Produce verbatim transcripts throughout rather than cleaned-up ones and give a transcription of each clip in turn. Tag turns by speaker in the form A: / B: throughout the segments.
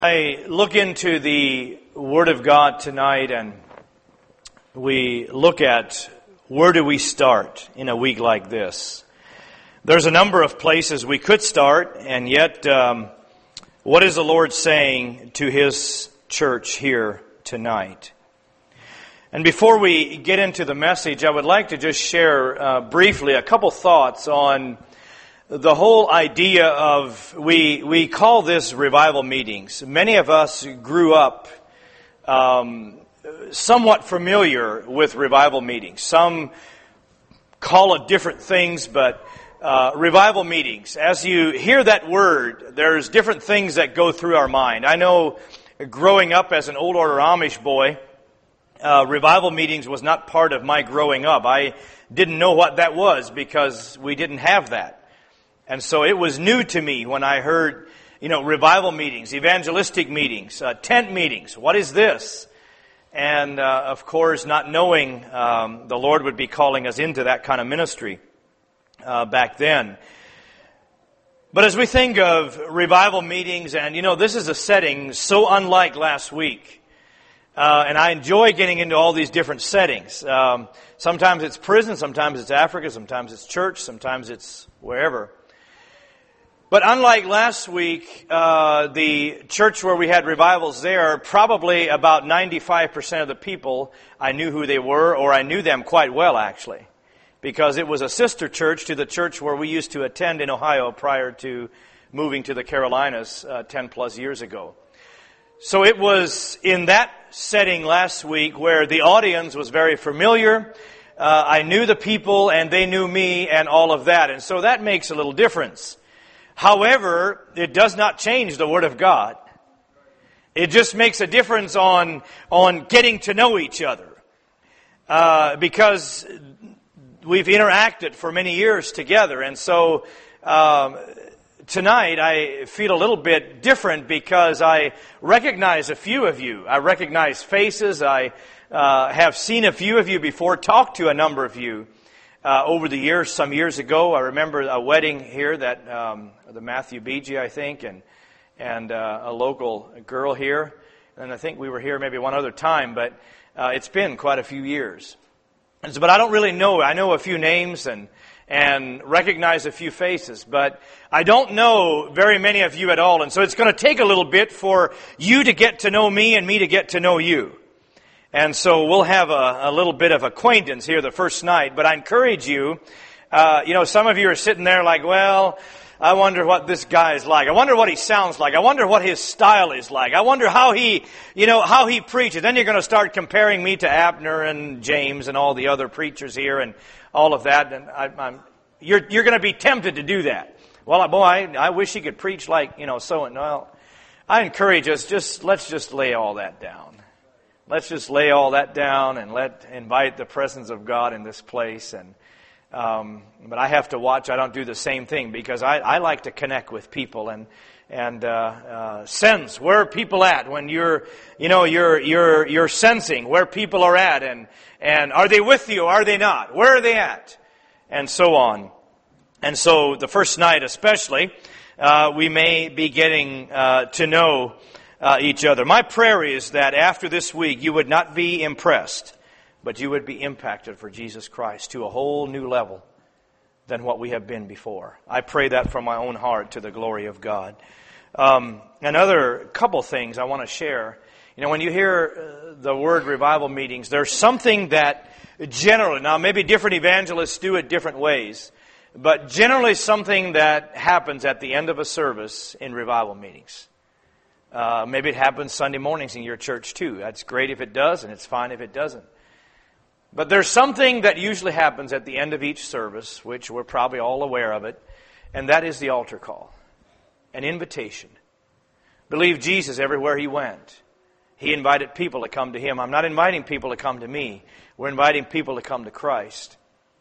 A: I look into the Word of God tonight and we look at where do we start in a week like this. There's a number of places we could start, and yet um, what is the Lord saying to His church here tonight? And before we get into the message, I would like to just share uh, briefly a couple thoughts on the whole idea of, we we call this revival meetings. Many of us grew up um, somewhat familiar with revival meetings. Some call it different things, but uh, revival meetings, as you hear that word, there's different things that go through our mind. I know growing up as an old order Amish boy, uh, revival meetings was not part of my growing up. I didn't know what that was because we didn't have that. And so it was new to me when I heard, you know, revival meetings, evangelistic meetings, uh, tent meetings. What is this? And, uh, of course, not knowing um, the Lord would be calling us into that kind of ministry uh, back then. But as we think of revival meetings, and, you know, this is a setting so unlike last week. Uh, and I enjoy getting into all these different settings. Um, sometimes it's prison, sometimes it's Africa, sometimes it's church, sometimes it's wherever. But unlike last week, uh, the church where we had revivals there, probably about ninety-five percent of the people, I knew who they were, or I knew them quite well, actually. Because it was a sister church to the church where we used to attend in Ohio prior to moving to the Carolinas uh, ten plus years ago. So it was in that setting last week where the audience was very familiar. Uh, I knew the people and they knew me and all of that. And so that makes a little difference. However, it does not change the Word of God. It just makes a difference on on getting to know each other. Uh, because we've interacted for many years together. And so um, tonight I feel a little bit different because I recognize a few of you. I recognize faces. I uh, have seen a few of you before, talked to a number of you. Uh, over the years, some years ago, I remember a wedding here that um, the Matthew Beegee, I think, and and uh, a local girl here, and I think we were here maybe one other time, but uh, it's been quite a few years. And so, but I don't really know. I know a few names and and recognize a few faces, but I don't know very many of you at all. And so, it's going to take a little bit for you to get to know me and me to get to know you. And so we'll have a, a little bit of acquaintance here the first night. But I encourage you, uh, you know, some of you are sitting there like, well, I wonder what this guy is like. I wonder what he sounds like. I wonder what his style is like. I wonder how he, you know, how he preaches. Then you're going to start comparing me to Abner and James and all the other preachers here and all of that. And I, I'm, you're, you're going to be tempted to do that. Well, boy, I, I wish he could preach like, you know, so and well. I encourage us, just let's just lay all that down. Let's just lay all that down and let invite the presence of God in this place. And um, but I have to watch. I don't do the same thing because I, I like to connect with people and and uh, uh, sense where people at when you're you know you're you're you're sensing where people are at and and are they with you? Are they not? Where are they at? And so on. And so the first night especially, uh, we may be getting uh, to know Uh, each other. My prayer is that after this week you would not be impressed, but you would be impacted for Jesus Christ to a whole new level than what we have been before. I pray that from my own heart to the glory of God. Um, another couple things I want to share. You know, when you hear uh, the word revival meetings, there's something that generally, now maybe different evangelists do it different ways, but generally something that happens at the end of a service in revival meetings. Uh, maybe it happens Sunday mornings in your church too. That's great if it does, and it's fine if it doesn't. But there's something that usually happens at the end of each service, which we're probably all aware of it, and that is the altar call. An invitation. Believe Jesus everywhere He went. He invited people to come to Him. I'm not inviting people to come to me. We're inviting people to come to Christ.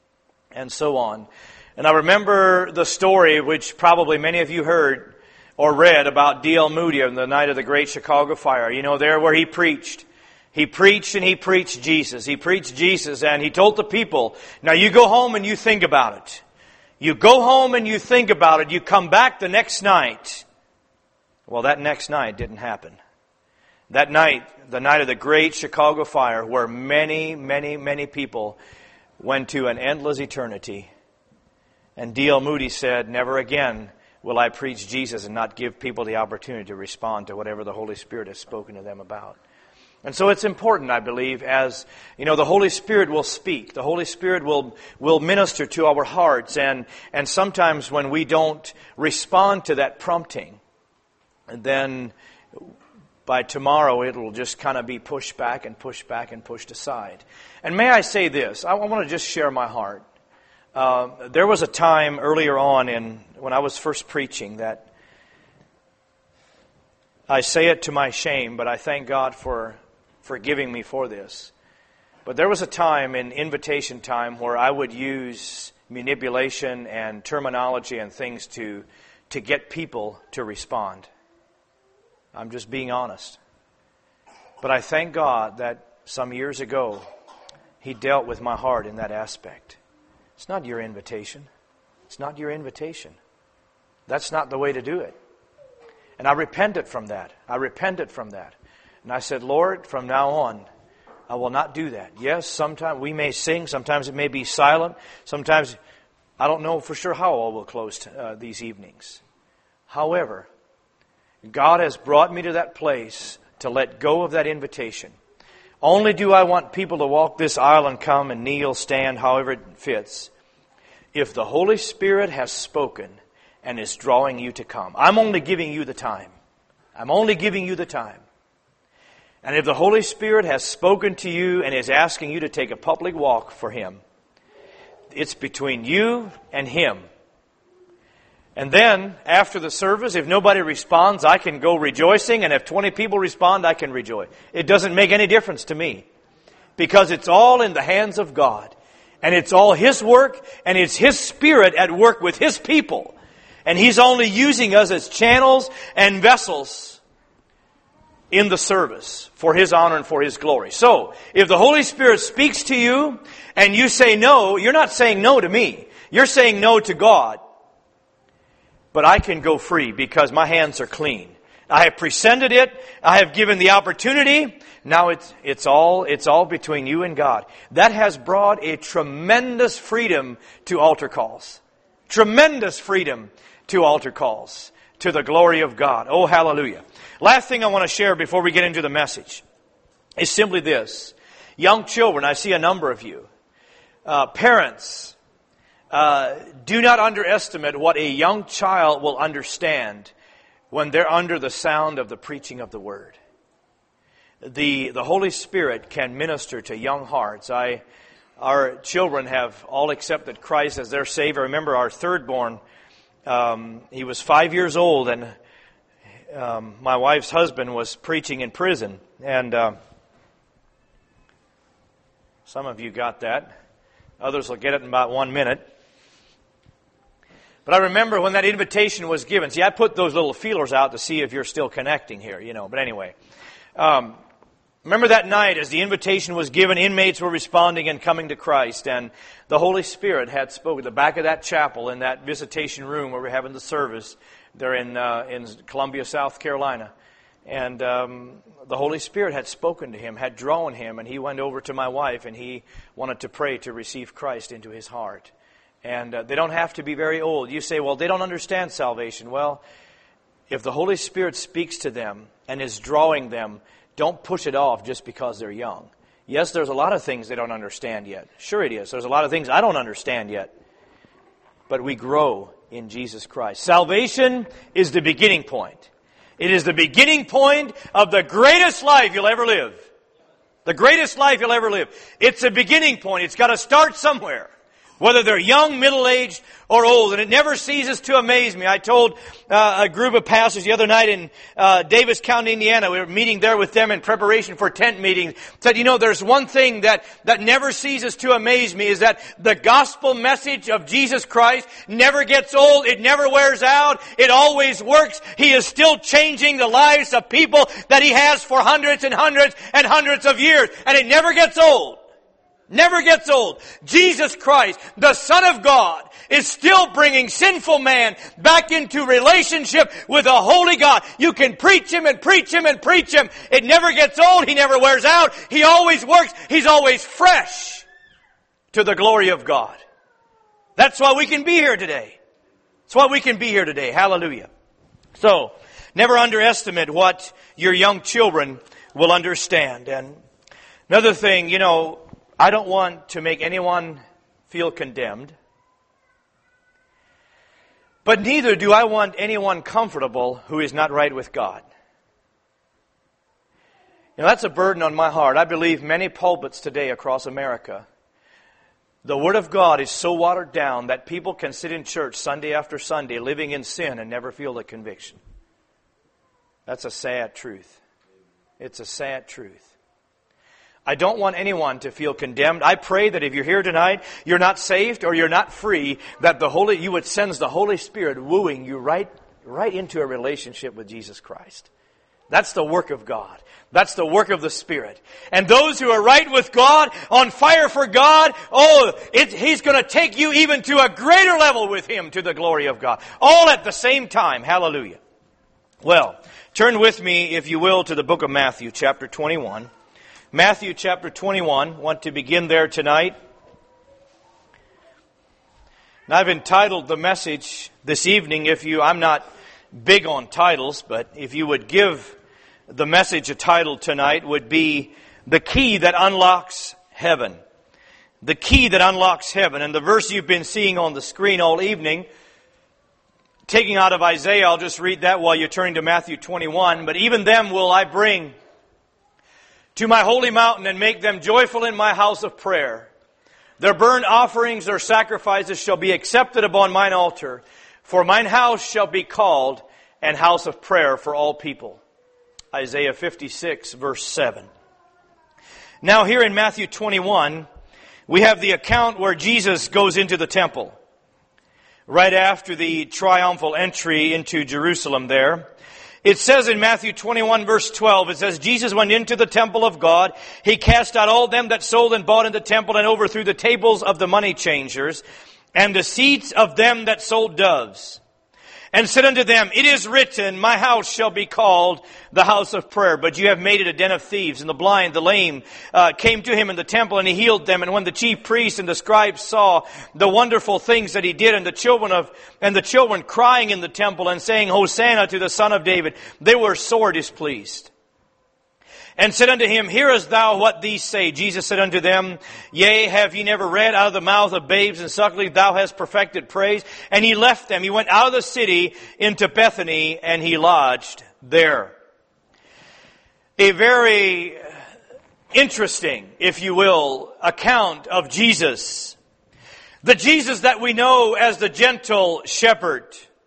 A: And so on. And I remember the story, which probably many of you heard or read about D L Moody on the night of the Great Chicago Fire. You know, there where he preached. He preached and he preached Jesus. He preached Jesus and he told the people, now you go home and you think about it. You go home and you think about it. You come back the next night Well, that next night didn't happen. That night, the night of the great Chicago fire, where many, many, many people went to an endless eternity. And D L Moody said, never again will I preach Jesus and not give people the opportunity to respond to whatever the Holy Spirit has spoken to them about. And so it's important, I believe, as, you know, the Holy Spirit will speak. The Holy Spirit will will minister to our hearts. And, and sometimes when we don't respond to that prompting, then by tomorrow it'll just kind of be pushed back and pushed back and pushed aside. And may I say this, I want to just share my heart. Uh, there was a time earlier on in when I was first preaching that I say it to my shame, but I thank God for forgiving me for this. But there was a time in invitation time where I would use manipulation and terminology and things to to get people to respond. I'm just being honest. But I thank God that some years ago He dealt with my heart in that aspect. It's not your invitation. It's not your invitation. That's not the way to do it. And I repented from that. I repented from that. And I said, Lord, from now on, I will not do that. Yes, sometimes we may sing. Sometimes it may be silent. Sometimes, I don't know for sure how I will close uh, these evenings. However, God has brought me to that place to let go of that invitation. Only do I want people to walk this aisle and come and kneel, stand, however it fits, if the Holy Spirit has spoken and is drawing you to come. I'm only giving you the time. I'm only giving you the time. And if the Holy Spirit has spoken to you and is asking you to take a public walk for Him, it's between you and Him. And then, after the service, if nobody responds, I can go rejoicing. And if twenty people respond, I can rejoice. It doesn't make any difference to me. Because it's all in the hands of God. And it's all His work. And it's His Spirit at work with His people. And He's only using us as channels and vessels in the service for His honor and for His glory. So, if the Holy Spirit speaks to you and you say no, you're not saying no to me. You're saying no to God. But I can go free because my hands are clean. I have presented it. I have given the opportunity. Now it's it's all it's all between you and God. That has brought a tremendous freedom to altar calls. Tremendous freedom to altar calls. To the glory of God. Oh, hallelujah. Last thing I want to share before we get into the message is simply this. Young children, I see a number of you. Uh, parents, Uh, do not underestimate what a young child will understand when they're under the sound of the preaching of the Word. The the Holy Spirit can minister to young hearts. I, our children have all accepted Christ as their Savior. I remember our third born, um, he was five years old, and um, my wife's husband was preaching in prison. And uh, some of you got that. Others will get it in about one minute. But I remember when that invitation was given. See, I put those little feelers out to see if you're still connecting here, you know. But anyway, um, remember that night as the invitation was given, inmates were responding and coming to Christ. And the Holy Spirit had spoken. The back of that chapel, in that visitation room where we're having the service, there in uh, in Columbia, South Carolina. And um, the Holy Spirit had spoken to him, had drawn him, and he went over to my wife, and he wanted to pray to receive Christ into his heart. And uh, they don't have to be very old. You say, well, they don't understand salvation. Well, if the Holy Spirit speaks to them and is drawing them, don't push it off just because they're young. Yes, there's a lot of things they don't understand yet. Sure it is. There's a lot of things I don't understand yet. But we grow in Jesus Christ. Salvation is the beginning point. It is the beginning point of the greatest life you'll ever live. The greatest life you'll ever live. It's a beginning point. It's got to start somewhere. Whether they're young, middle-aged, or old. And it never ceases to amaze me. I told uh, a group of pastors the other night in uh, Davis County, Indiana. We were meeting there with them in preparation for tent meetings. Said, you know, there's one thing that, that never ceases to amaze me is that the gospel message of Jesus Christ never gets old. It never wears out. It always works. He is still changing the lives of people that He has for hundreds and hundreds and hundreds of years. And it never gets old. Never gets old. Jesus Christ, the Son of God, is still bringing sinful man back into relationship with a holy God. You can preach Him and preach Him and preach Him. It never gets old. He never wears out. He always works. He's always fresh to the glory of God. That's why we can be here today. That's why we can be here today. Hallelujah. So, never underestimate what your young children will understand. And another thing, you know, I don't want to make anyone feel condemned. But neither do I want anyone comfortable who is not right with God. You know, that's a burden on my heart. I believe many pulpits today across America, the Word of God is so watered down that people can sit in church Sunday after Sunday living in sin and never feel the conviction. That's a sad truth. It's a sad truth. I don't want anyone to feel condemned. I pray that if you're here tonight, you're not saved or you're not free, that the Holy, you would sense the Holy Spirit wooing you right, right into a relationship with Jesus Christ. That's the work of God. That's the work of the Spirit. And those who are right with God, on fire for God, oh, it, He's going to take you even to a greater level with Him to the glory of God. All at the same time. Hallelujah. Well, turn with me, if you will, to the book of Matthew, chapter twenty-one. Matthew chapter twenty-one. I want to begin there tonight. And I've entitled the message this evening, if you, I'm not big on titles, but if you would give the message a title tonight, would be The Key That Unlocks Heaven. The Key That Unlocks Heaven. And the verse you've been seeing on the screen all evening, taking out of Isaiah, I'll just read that while you're turning to Matthew twenty-one. But even them will I bring to my holy mountain and make them joyful in my house of prayer. Their burnt offerings or sacrifices shall be accepted upon mine altar. For mine house shall be called an house of prayer for all people. Isaiah fifty-six, verse seven. Now here in Matthew twenty-one, we have the account where Jesus goes into the temple. Right after the triumphal entry into Jerusalem there. It says in Matthew twenty-one, verse twelve, it says, Jesus went into the temple of God. He cast out all them that sold and bought in the temple and overthrew the tables of the money changers and the seats of them that sold doves. And said unto them, it is written, my house shall be called the house of prayer, but you have made it a den of thieves. And the blind, the lame, uh, came to him in the temple, and he healed them. And when the chief priests and the scribes saw the wonderful things that he did, and the children of and the children crying in the temple and saying, Hosanna to the Son of David, they were sore displeased. And said unto him, hearest thou what these say? Jesus said unto them, yea, have ye never read, out of the mouth of babes and sucklings thou hast perfected praise? And he left them. He went out of the city into Bethany, and he lodged there. A very interesting, if you will, account of Jesus. The Jesus that we know as the gentle shepherd.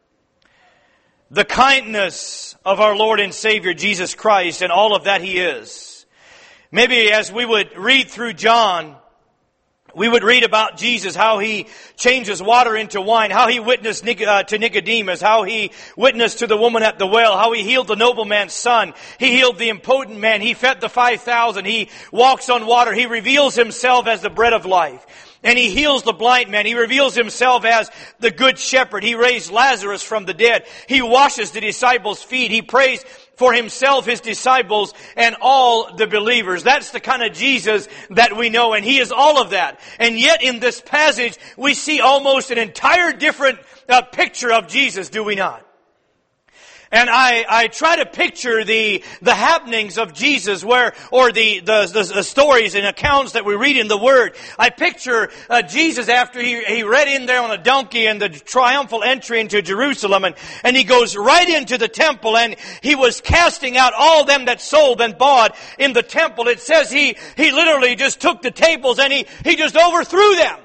A: The kindness of our Lord and Savior Jesus Christ and all of that He is. Maybe as we would read through John, we would read about Jesus, how He changes water into wine, how He witnessed to Nicodemus, how He witnessed to the woman at the well, how He healed the nobleman's son, He healed the impotent man, He fed the five thousand, He walks on water, He reveals Himself as the bread of life. And He heals the blind man. He reveals Himself as the good shepherd. He raised Lazarus from the dead. He washes the disciples' feet. He prays for Himself, His disciples, and all the believers. That's the kind of Jesus that we know. And He is all of that. And yet in this passage, we see almost an entire different uh, picture of Jesus, do we not? And I, I try to picture the, the happenings of Jesus where, or the, the, the, the stories and accounts that we read in the Word. I picture uh, Jesus after he, he read in there on a donkey and the triumphal entry into Jerusalem, and, and He goes right into the temple, and He was casting out all them that sold and bought in the temple. It says He, he literally just took the tables and He, he just overthrew them.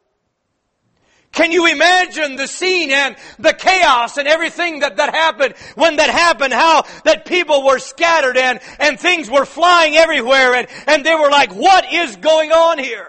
A: Can you imagine the scene and the chaos and everything that, that happened when that happened? How that people were scattered and, and things were flying everywhere, and, and they were like, what is going on here?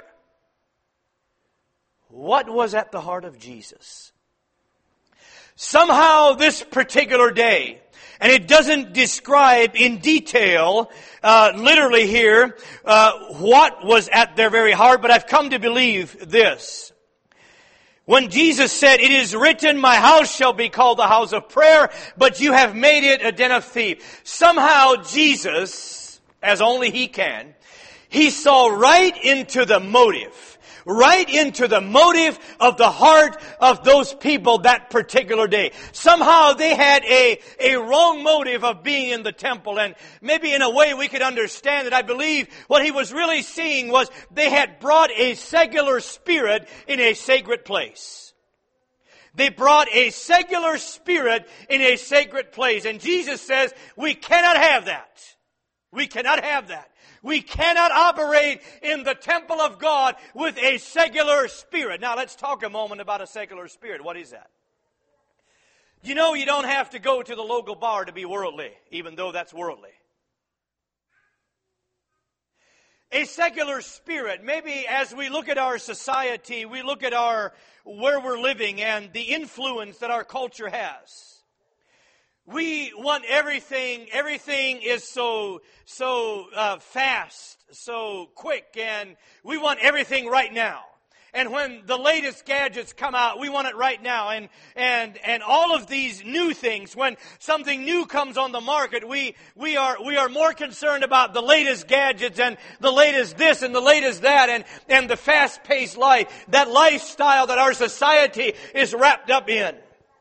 A: What was at the heart of Jesus? Somehow this particular day, And it doesn't describe in detail, uh, literally here, uh, what was at their very heart, but I've come to believe this. When Jesus said, "It is written, my house shall be called the house of prayer, but you have made it a den of thieves." Somehow Jesus, as only He can, He saw right into the motive. Right into the motive of the heart of those people that particular day. Somehow they had a, a wrong motive of being in the temple. And maybe in a way we could understand it. I believe what He was really seeing was they had brought a secular spirit in a sacred place. They brought a secular spirit in a sacred place. And Jesus says, we cannot have that. We cannot have that. We cannot operate in the temple of God with a secular spirit. Now let's talk a moment about a secular spirit. What is that? You know, you don't have to go to the local bar to be worldly, even though that's worldly. A secular spirit, maybe as we look at our society, we look at our where we're living and the influence that our culture has. We want everything, everything is so, so uh, fast, so quick, and we want everything right now. And when the latest gadgets come out, we want it right now. And, and, and all of these new things, when something new comes on the market, we, we are, we are more concerned about the latest gadgets and the latest this and the latest that and, and the fast-paced life, that lifestyle that our society is wrapped up in.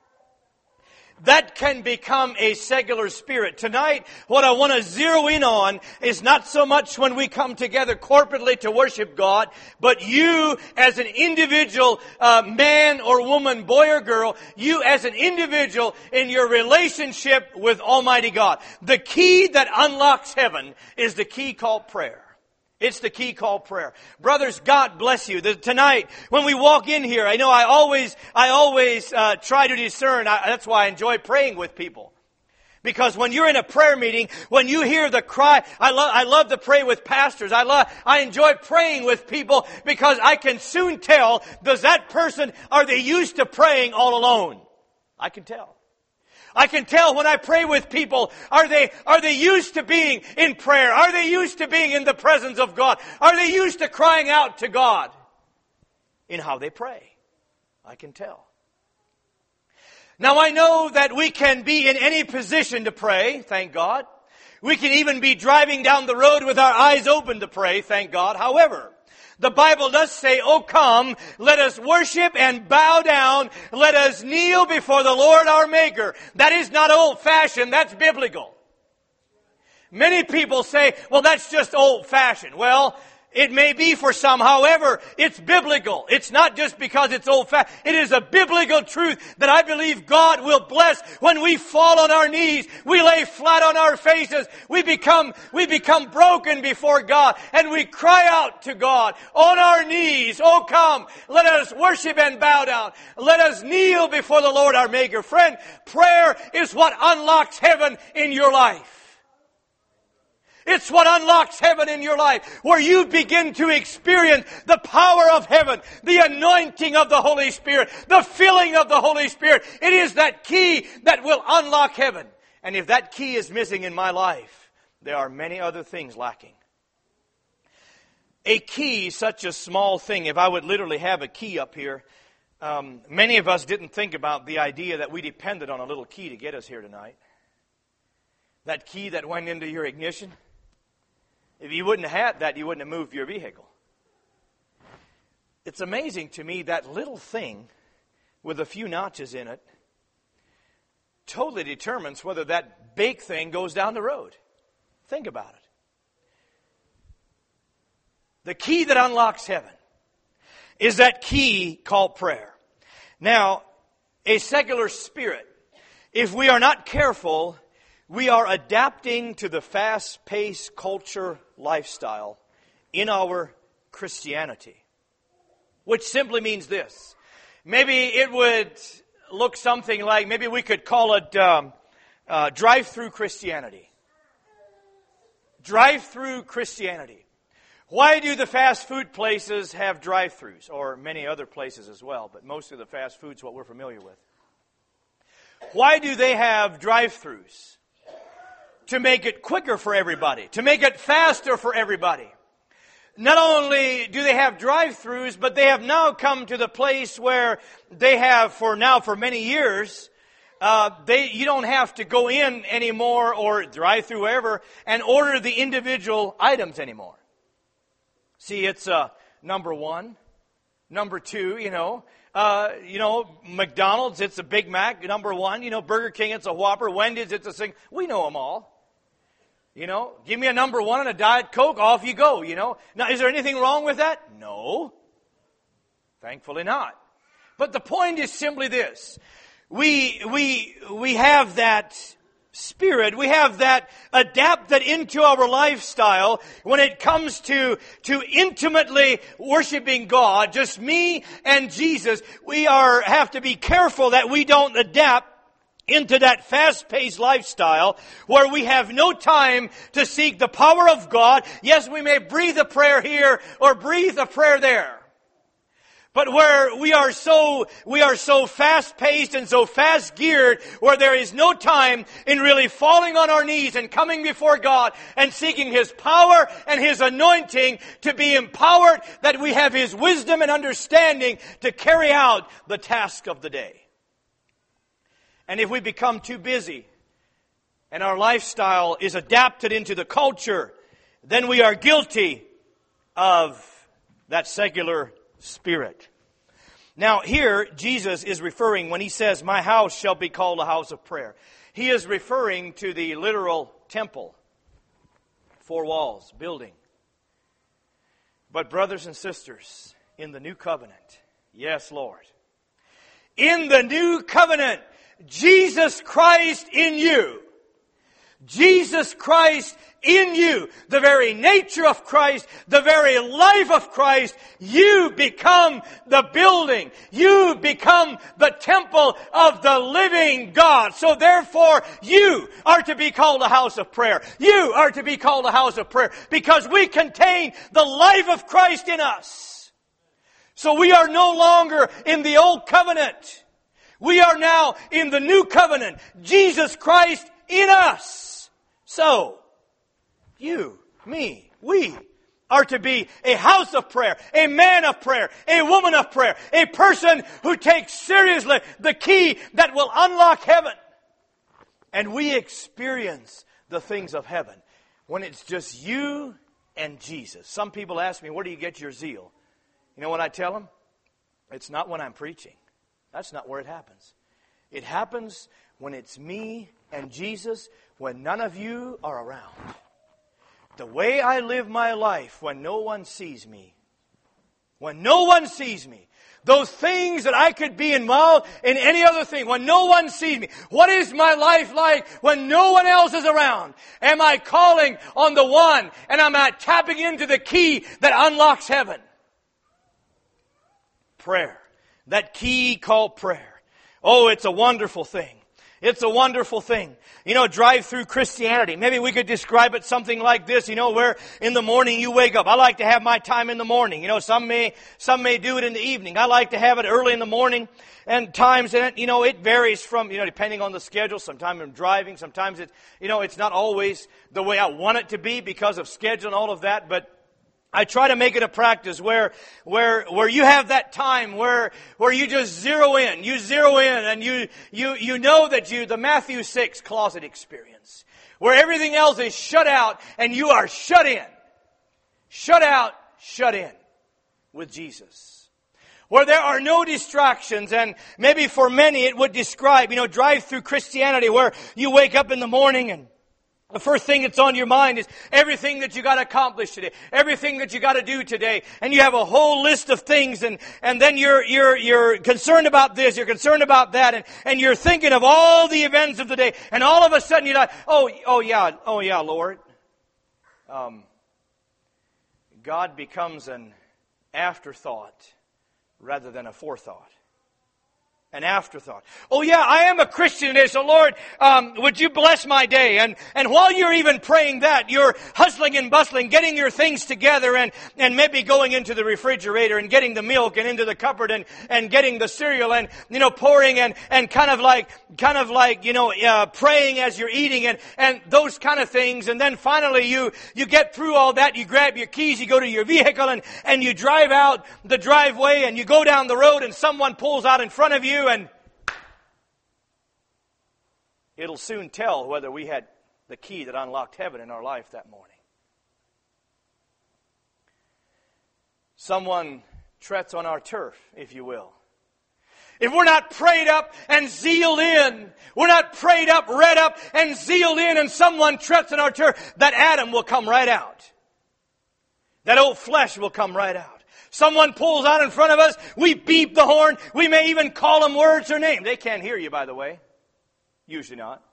A: That can become a secular spirit. Tonight, what I want to zero in on is not so much when we come together corporately to worship God, but you as an individual uh, man or woman, boy or girl, you as an individual in your relationship with Almighty God. The key that unlocks heaven is the key called prayer. It's the key called prayer. Brothers, God bless you. The, tonight, when we walk in here, I know I always, I always uh, try to discern. I, that's why I enjoy praying with people. Because when you're in a prayer meeting, when you hear the cry, I love, I love to pray with pastors. I love, I enjoy praying with people because I can soon tell, does that person, are they used to praying all alone? I can tell. I can tell when I pray with people, are they, are they used to being in prayer? Are they used to being in the presence of God? Are they used to crying out to God in how they pray? I can tell. Now I know that we can be in any position to pray, thank God. We can even be driving down the road with our eyes open to pray, thank God. However, the Bible does say, "Oh come, let us worship and bow down. Let us kneel before the Lord our Maker." That is not old-fashioned, that's biblical. Many people say, well, that's just old-fashioned. Well, it may be for some. However, it's biblical. It's not just because it's old-fashioned. It is a biblical truth that I believe God will bless when we fall on our knees. We lay flat on our faces. We become, we become broken before God. And we cry out to God on our knees. "Oh, come, let us worship and bow down. Let us kneel before the Lord our Maker." Friend, prayer is what unlocks heaven in your life. It's what unlocks heaven in your life, where you begin to experience the power of heaven, the anointing of the Holy Spirit, the filling of the Holy Spirit. It is that key that will unlock heaven. And if that key is missing in my life, there are many other things lacking. A key, such a small thing, if I would literally have a key up here, um, many of us didn't think about the idea that we depended on a little key to get us here tonight. That key that went into your ignition. If you wouldn't have had that, you wouldn't have moved your vehicle. It's amazing to me that little thing with a few notches in it totally determines whether that big thing goes down the road. Think about it. The key that unlocks heaven is that key called prayer. Now, a secular spirit, if we are not careful, we are adapting to the fast-paced culture lifestyle in our Christianity. Which simply means this. Maybe it would look something like, maybe we could call it um, uh, drive-through Christianity. Drive-through Christianity. Why do the fast food places have drive-thrus? Or many other places as well, but most of the fast food's what we're familiar with. Why do they have drive-thrus? to make it quicker for everybody, to make it faster for everybody. Not only do they have drive-thrus, but they have now come to the place where they have, for now for many years, uh, they you don't have to go in anymore or drive through wherever and order the individual items anymore. See, it's uh, number one, number two, you know. Uh, you know, McDonald's, it's a Big Mac, number one. You know, Burger King, it's a Whopper. Wendy's, it's a thing. We know them all. You know, give me a number one and a Diet Coke, off you go, you know. Now, is there anything wrong with that? No. Thankfully not. But the point is simply this. We, we, we have that spirit, we have that adapted into our lifestyle when it comes to, to intimately worshiping God, just me and Jesus. We are, have to be careful that we don't adapt into that fast-paced lifestyle where we have no time to seek the power of God. Yes, we may breathe a prayer here or breathe a prayer there. But where we are so, we are so fast-paced and so fast-geared where there is no time in really falling on our knees and coming before God and seeking His power and His anointing to be empowered, that we have His wisdom and understanding to carry out the task of the day. And if we become too busy and our lifestyle is adapted into the culture, then we are guilty of that secular spirit. Now here, Jesus is referring, when He says, my house shall be called a house of prayer, He is referring to the literal temple, four walls, building. But brothers and sisters, in the new covenant, yes, Lord, in the new covenant, Jesus Christ in you. Jesus Christ in you. The very nature of Christ, the very life of Christ. You become the building. You become the temple of the living God. So therefore, you are to be called a house of prayer. You are to be called a house of prayer because we contain the life of Christ in us. So we are no longer in the old covenant. We are now in the new covenant. Jesus Christ in us. So, you, me, we are to be a house of prayer, a man of prayer, a woman of prayer, a person who takes seriously the key that will unlock heaven. And we experience the things of heaven when it's just you and Jesus. Some people ask me, where do you get your zeal? You know what I tell them? It's not when I'm preaching. That's not where it happens. It happens when it's me and Jesus, when none of you are around. The way I live my life when no one sees me. When no one sees me. Those things that I could be involved in any other thing, when no one sees me. What is my life like when no one else is around? Am I calling on the one and am I tapping into the key that unlocks heaven? Prayer. That key called prayer. Oh, it's a wonderful thing. It's a wonderful thing. You know, drive-through Christianity. Maybe we could describe it something like this, you know, where in the morning you wake up. I like to have my time in the morning. You know, some may, some may do it in the evening. I like to have it early in the morning. And times, and you know, it varies from, you know, depending on the schedule. Sometimes I'm driving. Sometimes it's, you know, it's not always the way I want it to be because of schedule and all of that. But I try to make it a practice where, where, where you have that time where, where you just zero in, you zero in and you, you, you know that you, the Matthew six closet experience, where everything else is shut out and you are shut in. Shut out, shut in with Jesus. Where there are no distractions, and maybe for many it would describe, you know, drive-through Christianity where you wake up in the morning and the first thing that's on your mind is everything that you got to accomplish today, everything that you got to do today, and you have a whole list of things, and, and then you're you're you're concerned about this, you're concerned about that, and, and you're thinking of all the events of the day, and all of a sudden you're like, oh oh yeah, oh yeah, Lord. Um, God becomes an afterthought rather than a forethought. An afterthought. Oh yeah, I am a Christian today, so Lord, um, would you bless my day? And and while you're even praying that, you're hustling and bustling, getting your things together, and, and maybe going into the refrigerator and getting the milk and into the cupboard and, and getting the cereal and, you know, pouring and, and kind of like, kind of like, you know, uh, praying as you're eating and, and those kind of things. And then finally you, you get through all that, you grab your keys, you go to your vehicle and, and you drive out the driveway and you go down the road and someone pulls out in front of you. And it'll soon tell whether we had the key that unlocked heaven in our life that morning. Someone treads on our turf, if you will. If we're not prayed up and zealed in, we're not prayed up, read up, and zealed in, and someone treads on our turf, that Adam will come right out. That old flesh will come right out. Someone pulls out in front of us, we beep the horn, we may even call them words or names. They can't hear you, by the way. Usually not.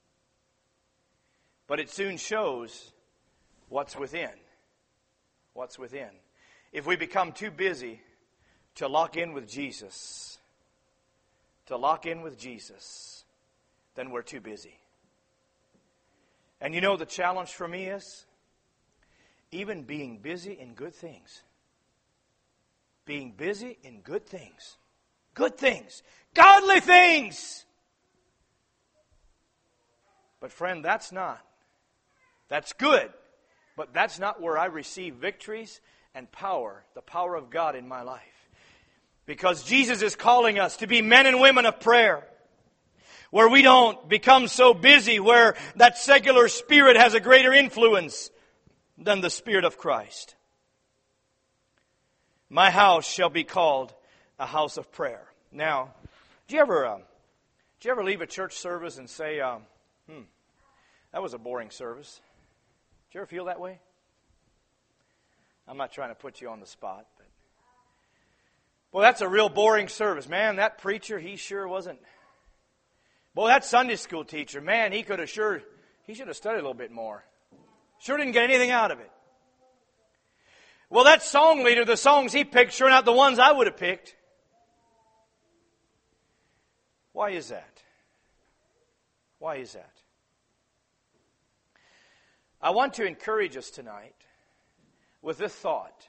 A: But it soon shows what's within. What's within. If we become too busy to lock in with Jesus, to lock in with Jesus, then we're too busy. And you know the challenge for me is? Even being busy in good things. Being busy in good things. Good things. Godly things. But friend, that's not. That's good. But that's not where I receive victories and power, the power of God in my life. Because Jesus is calling us to be men and women of prayer. Where we don't become so busy, where that secular spirit has a greater influence than the Spirit of Christ. My house shall be called a house of prayer. Now, do you ever, uh, do you ever leave a church service and say, um, hmm, that was a boring service? Do you ever feel that way? I'm not trying to put you on the spot, but boy, that's a real boring service. Man, that preacher, he sure wasn't. Boy, that Sunday school teacher, man, he could have sure, he should have studied a little bit more. Sure didn't get anything out of it. Well, that song leader, the songs he picked, sure not the ones I would have picked. Why is that? Why is that? I want to encourage us tonight with this thought.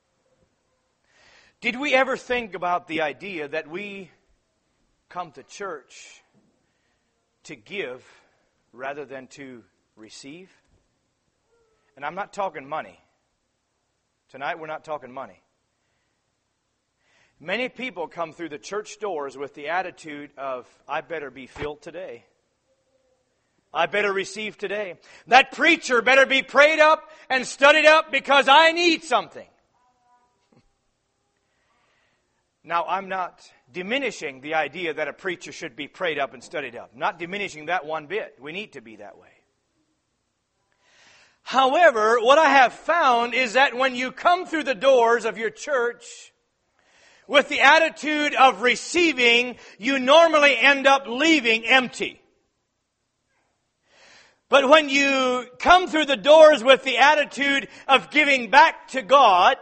A: Did we ever think about the idea that we come to church to give rather than to receive? And I'm not talking money. Tonight we're not talking money. Many people come through the church doors with the attitude of, I better be filled today. I better receive today. That preacher better be prayed up and studied up because I need something. Now, I'm not diminishing the idea that a preacher should be prayed up and studied up. Not diminishing that one bit. We need to be that way. However, what I have found is that when you come through the doors of your church with the attitude of receiving, you normally end up leaving empty. But when you come through the doors with the attitude of giving back to God,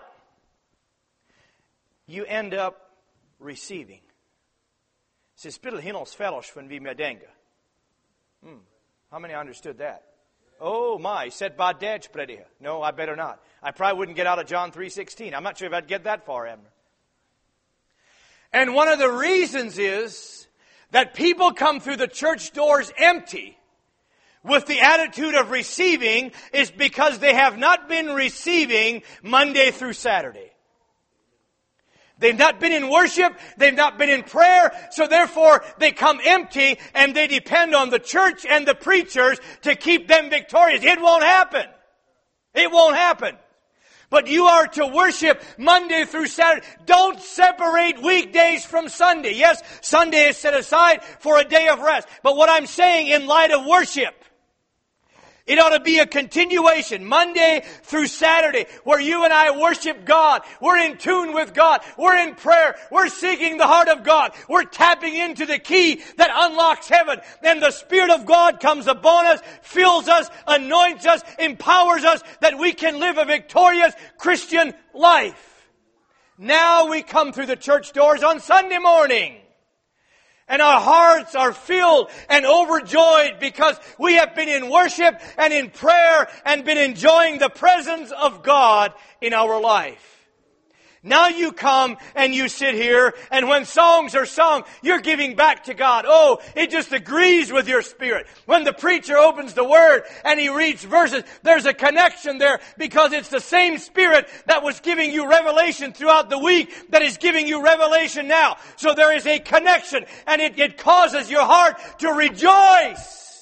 A: you end up receiving. Så spelar himmelsfällors från vi med denga. Hmm. How many understood that? Oh my, said Badej Prediha. No, I better not. I probably wouldn't get out of John three sixteen. I'm not sure if I'd get that far, Abner. And one of the reasons is that people come through the church doors empty with the attitude of receiving is because they have not been receiving Monday through Saturday. They've not been in worship. They've not been in prayer. So therefore, they come empty and they depend on the church and the preachers to keep them victorious. It won't happen. It won't happen. But you are to worship Monday through Saturday. Don't separate weekdays from Sunday. Yes, Sunday is set aside for a day of rest. But what I'm saying in light of worship, it ought to be a continuation, Monday through Saturday, where you and I worship God. We're in tune with God. We're in prayer. We're seeking the heart of God. We're tapping into the key that unlocks heaven. Then the Spirit of God comes upon us, fills us, anoints us, empowers us, that we can live a victorious Christian life. Now we come through the church doors on Sunday morning. And our hearts are filled and overjoyed because we have been in worship and in prayer and been enjoying the presence of God in our life. Now you come and you sit here, and when songs are sung, you're giving back to God. Oh, it just agrees with your spirit. When the preacher opens the Word and he reads verses, there's a connection there because it's the same Spirit that was giving you revelation throughout the week that is giving you revelation now. So there is a connection, and it, it causes your heart to rejoice.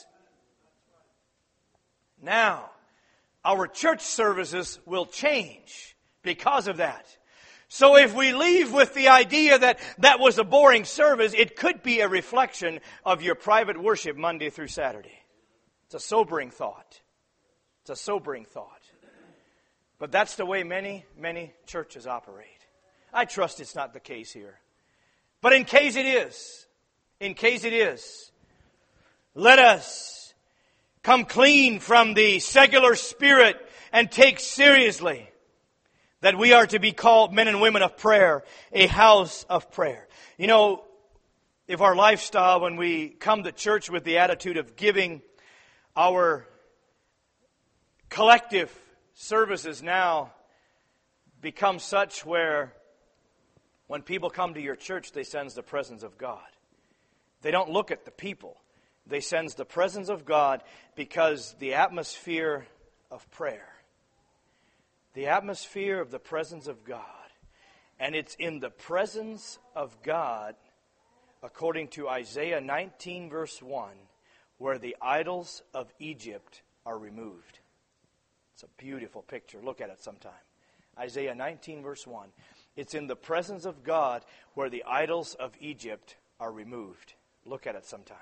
A: Now, our church services will change because of that. So if we leave with the idea that that was a boring service, it could be a reflection of your private worship Monday through Saturday. It's a sobering thought. It's a sobering thought. But that's the way many, many churches operate. I trust it's not the case here. But in case it is, in case it is, let us come clean from the secular spirit and take seriously that we are to be called men and women of prayer, a house of prayer. You know, if our lifestyle, when we come to church with the attitude of giving, our collective services now become such where when people come to your church, they sense the presence of God. They don't look at the people. They sense the presence of God because the atmosphere of prayer. The atmosphere of the presence of God. And it's in the presence of God, according to Isaiah nineteen verse one, where the idols of Egypt are removed. It's a beautiful picture. Look at it sometime. Isaiah nineteen verse one. It's in the presence of God where the idols of Egypt are removed. Look at it sometime.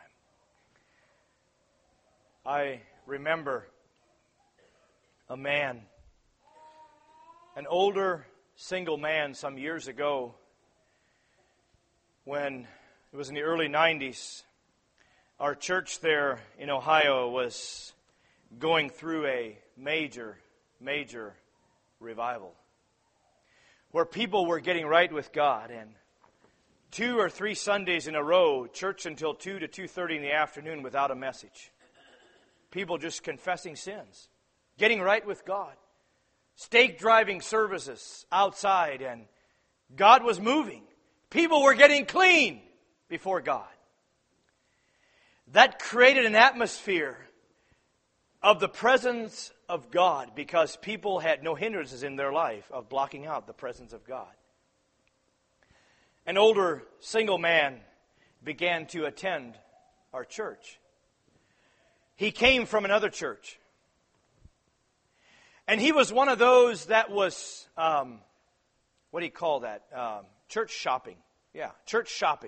A: I remember a man, an older single man some years ago, when it was in the early nineties. Our church there in Ohio was going through a major, major revival where people were getting right with God. And two or three Sundays in a row, church until two to two thirty in the afternoon without a message. People just confessing sins, getting right with God. Stake driving services outside, and God was moving. People were getting clean before God. That created an atmosphere of the presence of God because people had no hindrances in their life of blocking out the presence of God. An older single man began to attend our church. He came from another church. And he was one of those that was, um, what do you call that? Um, church shopping. Yeah, church shopping.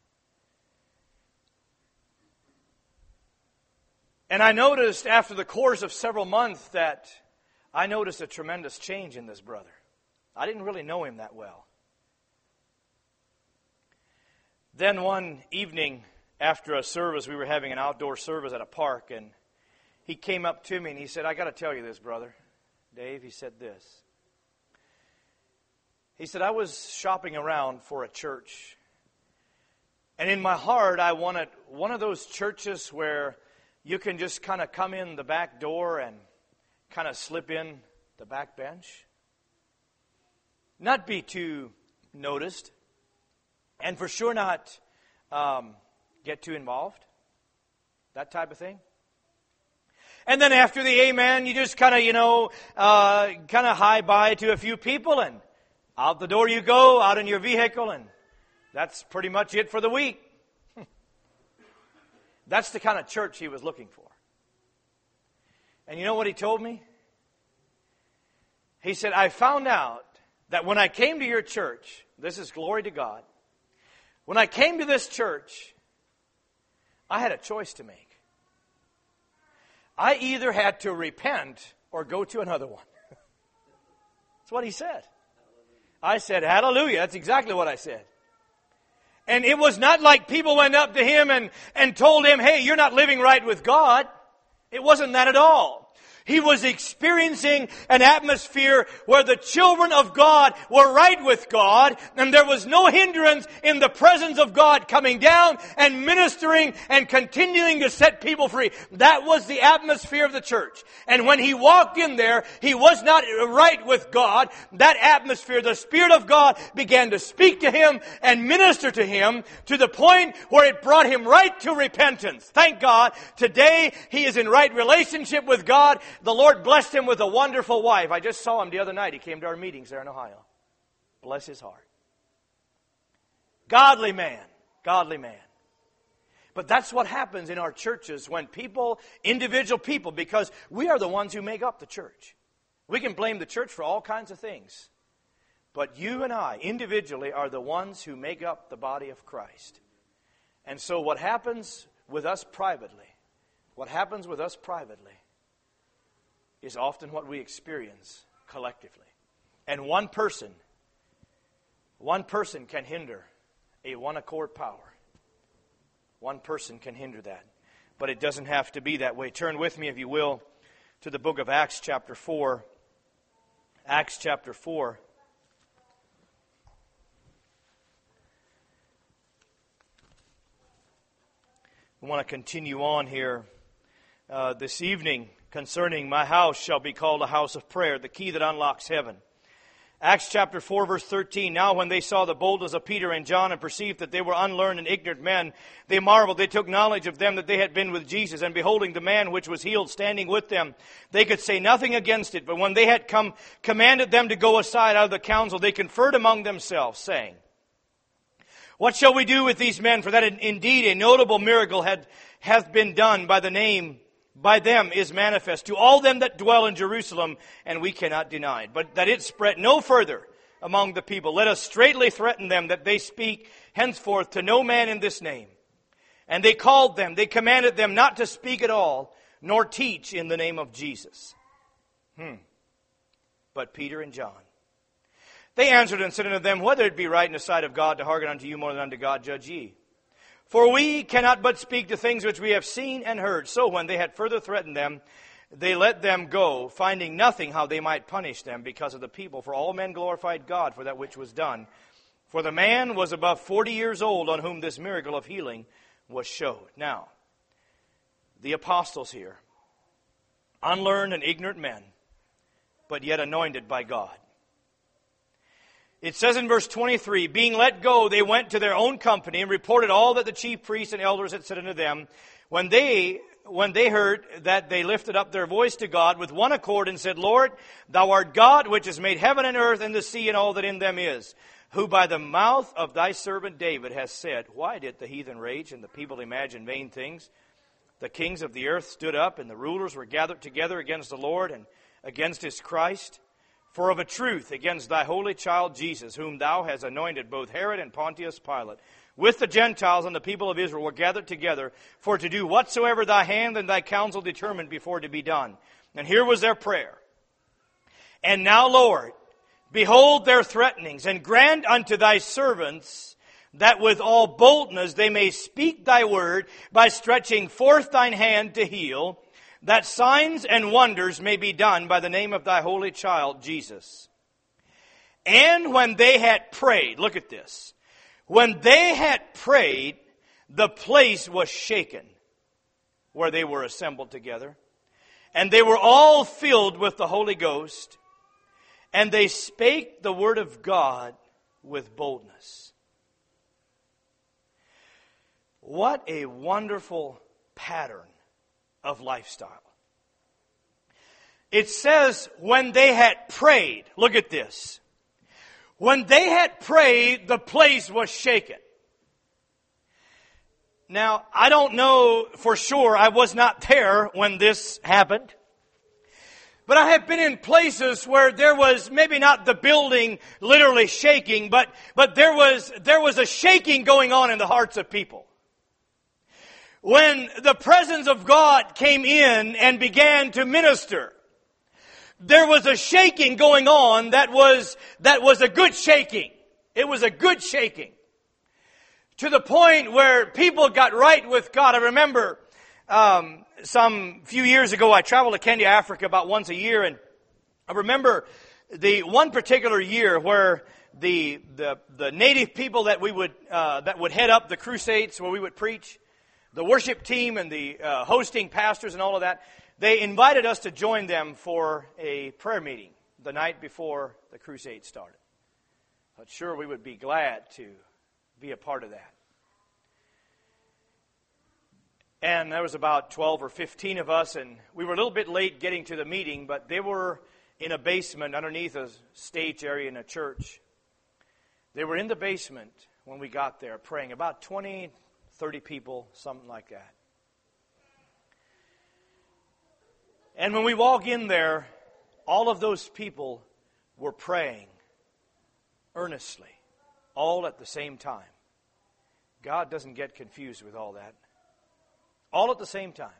A: And I noticed after the course of several months that I noticed a tremendous change in this brother. I didn't really know him that well. Then one evening after a service, we were having an outdoor service at a park, and he came up to me and he said, "I got to tell you this, brother." Dave, he said this. He said, "I was shopping around for a church. And in my heart, I wanted one of those churches where you can just kind of come in the back door and kind of slip in the back bench. Not be too noticed. And for sure not um, get too involved. That type of thing. And then after the amen, you just kind of, you know, uh, kind of hi bye to a few people, and out the door you go, out in your vehicle, and that's pretty much it for the week." That's the kind of church he was looking for. And you know what he told me? He said, "I found out that when I came to your church," this is glory to God, "when I came to this church, I had a choice to make. I either had to repent or go to another one." That's what he said. I said, "Hallelujah." That's exactly what I said. And it was not like people went up to him and, and told him, "Hey, you're not living right with God." It wasn't that at all. He was experiencing an atmosphere where the children of God were right with God, and there was no hindrance in the presence of God coming down and ministering and continuing to set people free. That was the atmosphere of the church. And when he walked in there, he was not right with God. That atmosphere, the Spirit of God began to speak to him and minister to him to the point where it brought him right to repentance. Thank God, today he is in right relationship with God. The Lord blessed him with a wonderful wife. I just saw him the other night. He came to our meetings there in Ohio. Bless his heart. Godly man. Godly man. But that's what happens in our churches when people, individual people, because we are the ones who make up the church. We can blame the church for all kinds of things. But you and I, individually, are the ones who make up the body of Christ. And so what happens with us privately, what happens with us privately, is often what we experience collectively. And one person, one person can hinder a one accord power. One person can hinder that. But it doesn't have to be that way. Turn with me, if you will, to the book of Acts chapter four. Acts chapter four. We want to continue on here uh, this evening concerning my house shall be called a house of prayer, the key that unlocks heaven. Acts chapter four, verse thirteen. Now when they saw the boldness of Peter and John and perceived that they were unlearned and ignorant men, they marveled. They took knowledge of them that they had been with Jesus. And beholding the man which was healed standing with them, they could say nothing against it. But when they had come, commanded them to go aside out of the council, they conferred among themselves, saying, what shall we do with these men? For that indeed a notable miracle had hath been done by the name by them is manifest to all them that dwell in Jerusalem, and we cannot deny it. But that it spread no further among the people. Let us straightly threaten them that they speak henceforth to no man in this name. And they called them, they commanded them not to speak at all, nor teach in the name of Jesus. Hmm. But Peter and John. They answered and said unto them, whether it be right in the sight of God to hearken unto you more than unto God, judge ye. For we cannot but speak the things which we have seen and heard. So when they had further threatened them, they let them go, finding nothing how they might punish them because of the people. For all men glorified God for that which was done. For the man was above forty years old on whom this miracle of healing was showed. Now, the apostles here, unlearned and ignorant men, but yet anointed by God. It says in verse twenty-three, being let go, they went to their own company and reported all that the chief priests and elders had said unto them. When they, when they heard that, they lifted up their voice to God with one accord and said, Lord, thou art God, which has made heaven and earth and the sea and all that in them is, who by the mouth of thy servant David has said, why did the heathen rage and the people imagine vain things? The kings of the earth stood up and the rulers were gathered together against the Lord and against his Christ. For of a truth, against thy holy child Jesus, whom thou hast anointed, both Herod and Pontius Pilate, with the Gentiles and the people of Israel were gathered together for to do whatsoever thy hand and thy counsel determined before to be done. And here was their prayer. And now, Lord, behold their threatenings, and grant unto thy servants that with all boldness they may speak thy word by stretching forth thine hand to heal, that signs and wonders may be done by the name of thy holy child, Jesus. And when they had prayed, look at this. When they had prayed, the place was shaken where they were assembled together. And they were all filled with the Holy Ghost. And they spake the word of God with boldness. What a wonderful pattern of lifestyle. It says when they had prayed, look at this. When they had prayed, the place was shaken. Now, I don't know for sure, I was not there when this happened. But I have been in places where there was maybe not the building literally shaking, but, but there was, there was a shaking going on in the hearts of people. When the presence of God came in and began to minister, there was a shaking going on that was, that was a good shaking. It was a good shaking. To the point where people got right with God. I remember um, some few years ago, I traveled to Kenya, Africa about once a year, and I remember the one particular year where the the, the native people that we would uh, that would head up the crusades where we would preach, the worship team and the uh, hosting pastors and all of that, they invited us to join them for a prayer meeting the night before the crusade started. But sure, we would be glad to be a part of that. And there was about twelve or fifteen of us, and we were a little bit late getting to the meeting, but they were in a basement underneath a stage area in a church. They were in the basement when we got there praying, about twenty, thirty people, something like that. And when we walk in there, all of those people were praying earnestly, all at the same time. God doesn't get confused with all that. All at the same time.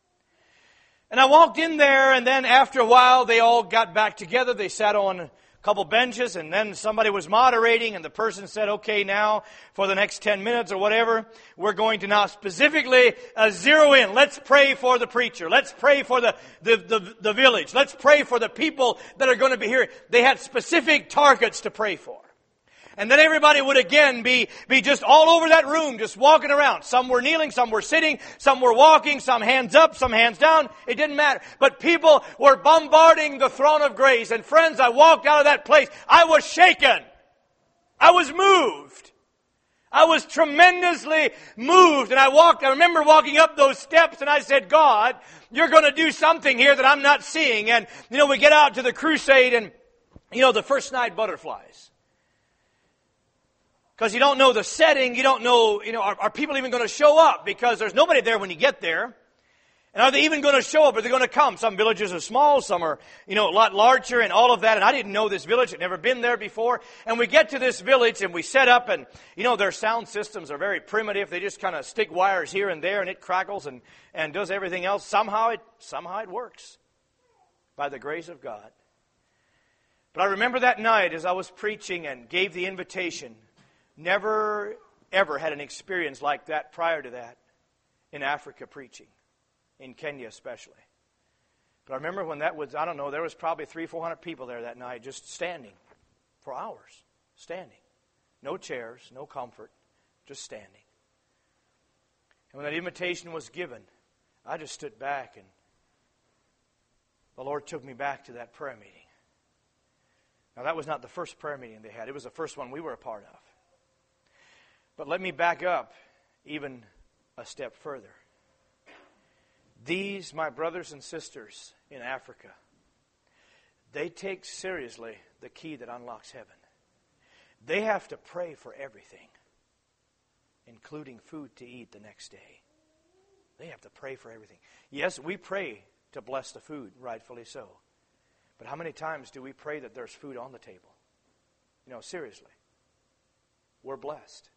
A: And I walked in there, and then after a while, they all got back together. They sat on a couple benches, and then somebody was moderating, and the person said, okay, now, for the next ten minutes or whatever, we're going to now specifically uh, zero in. Let's pray for the preacher. Let's pray for the, the, the, the village. Let's pray for the people that are going to be here. They had specific targets to pray for. And then everybody would again be, be just all over that room, just walking around. Some were kneeling, some were sitting, some were walking, some hands up, some hands down. It didn't matter. But people were bombarding the throne of grace. And friends, I walked out of that place. I was shaken. I was moved. I was tremendously moved. And I walked, I remember walking up those steps and I said, God, you're going to do something here that I'm not seeing. And, you know, we get out to the crusade and, you know, the first night butterflies. Because you don't know the setting, you don't know, you know, are, are people even going to show up? Because there's nobody there when you get there. And are they even going to show up? Are they going to come? Some villages are small, some are, you know, a lot larger and all of that. And I didn't know this village. I'd never been there before. And we get to this village and we set up and, you know, their sound systems are very primitive. They just kind of stick wires here and there and it crackles and, and does everything else. Somehow it, somehow it works by the grace of God. But I remember that night as I was preaching and gave the invitation. Never, ever had an experience like that prior to that in Africa preaching, in Kenya especially. But I remember when that was, I don't know, there was probably three, four hundred people there that night just standing for hours, standing. No chairs, no comfort, just standing. And when that invitation was given, I just stood back and the Lord took me back to that prayer meeting. Now that was not the first prayer meeting they had. It was the first one we were a part of. But let me back up even a step further. These, my brothers and sisters in Africa, they take seriously the key that unlocks heaven. They have to pray for everything, including food to eat the next day. They have to pray for everything. Yes, we pray to bless the food, rightfully so. But how many times do we pray that there's food on the table? You know, seriously. We're blessed.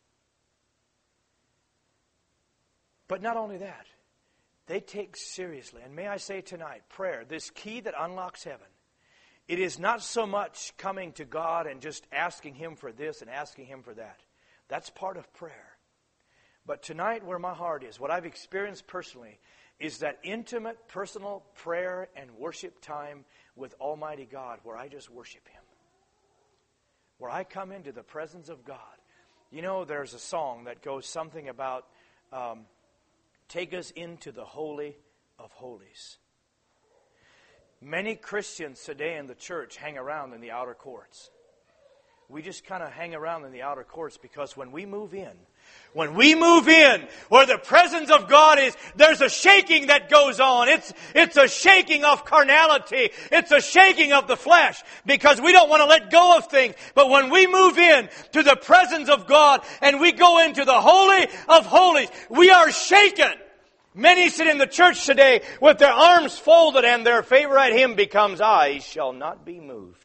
A: But not only that, they take seriously, and may I say tonight, prayer, this key that unlocks heaven, it is not so much coming to God and just asking Him for this and asking Him for that. That's part of prayer. But tonight, where my heart is, what I've experienced personally, is that intimate, personal prayer and worship time with Almighty God, where I just worship Him. Where I come into the presence of God. You know, there's a song that goes something about... Um, Take us into the Holy of Holies. Many Christians today in the church hang around in the outer courts. We just kind of hang around in the outer courts because when we move in, when we move in where the presence of God is, there's a shaking that goes on. It's, it's a shaking of carnality. It's a shaking of the flesh because we don't want to let go of things. But when we move in to the presence of God and we go into the Holy of Holies, we are shaken. Many sit in the church today with their arms folded and their favorite hymn becomes, I shall not be moved.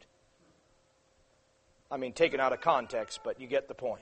A: I mean, taken out of context, but you get the point.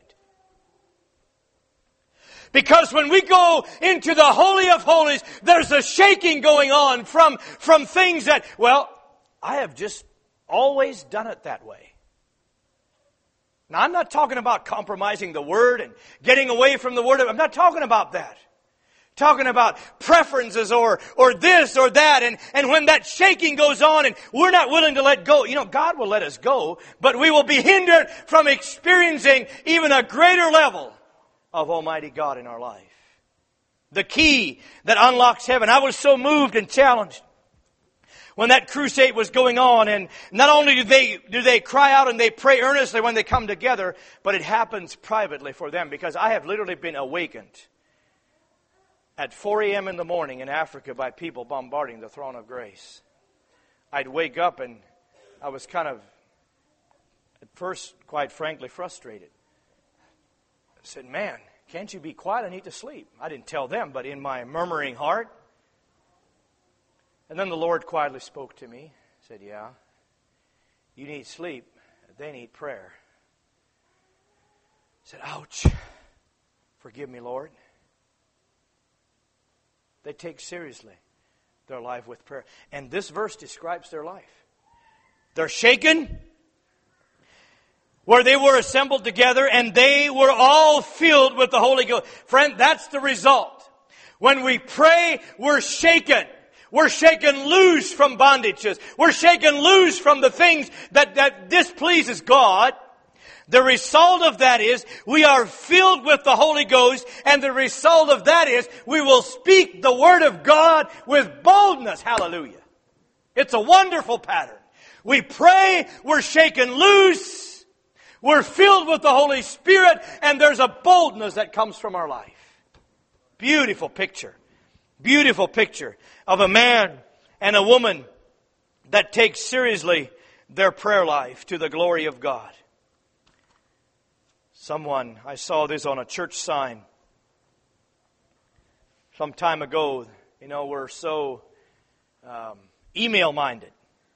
A: Because when we go into the Holy of Holies, there's a shaking going on from, from things that, well, I have just always done it that way. Now, I'm not talking about compromising the Word and getting away from the Word. I'm not talking about that. Talking about preferences or or this or that. And, and when that shaking goes on and we're not willing to let go, you know, God will let us go, but we will be hindered from experiencing even a greater level of Almighty God in our life. The key that unlocks heaven. I was so moved and challenged when that crusade was going on, and not only do they do they cry out and they pray earnestly when they come together, but it happens privately for them, because I have literally been awakened at four a.m. in the morning in Africa by people bombarding the throne of grace. I'd wake up and I was kind of, at first, quite frankly, frustrated. I said, man, can't you be quiet? I need to sleep. I didn't tell them, but in my murmuring heart. And then the Lord quietly spoke to me. Said, yeah, you need sleep. They need prayer. I said, ouch. Forgive me, Lord. They take seriously their life with prayer. And this verse describes their life. They're shaken where they were assembled together, and they were all filled with the Holy Ghost. Friend, that's the result. When we pray, we're shaken. We're shaken loose from bondages. We're shaken loose from the things that, that displeases God. The result of that is we are filled with the Holy Ghost, and the result of that is we will speak the Word of God with boldness. Hallelujah. It's a wonderful pattern. We pray, we're shaken loose, we're filled with the Holy Spirit, and there's a boldness that comes from our life. Beautiful picture. Beautiful picture of a man and a woman that take seriously their prayer life to the glory of God. Someone, I saw this on a church sign some time ago. You know, we're so um, email-minded.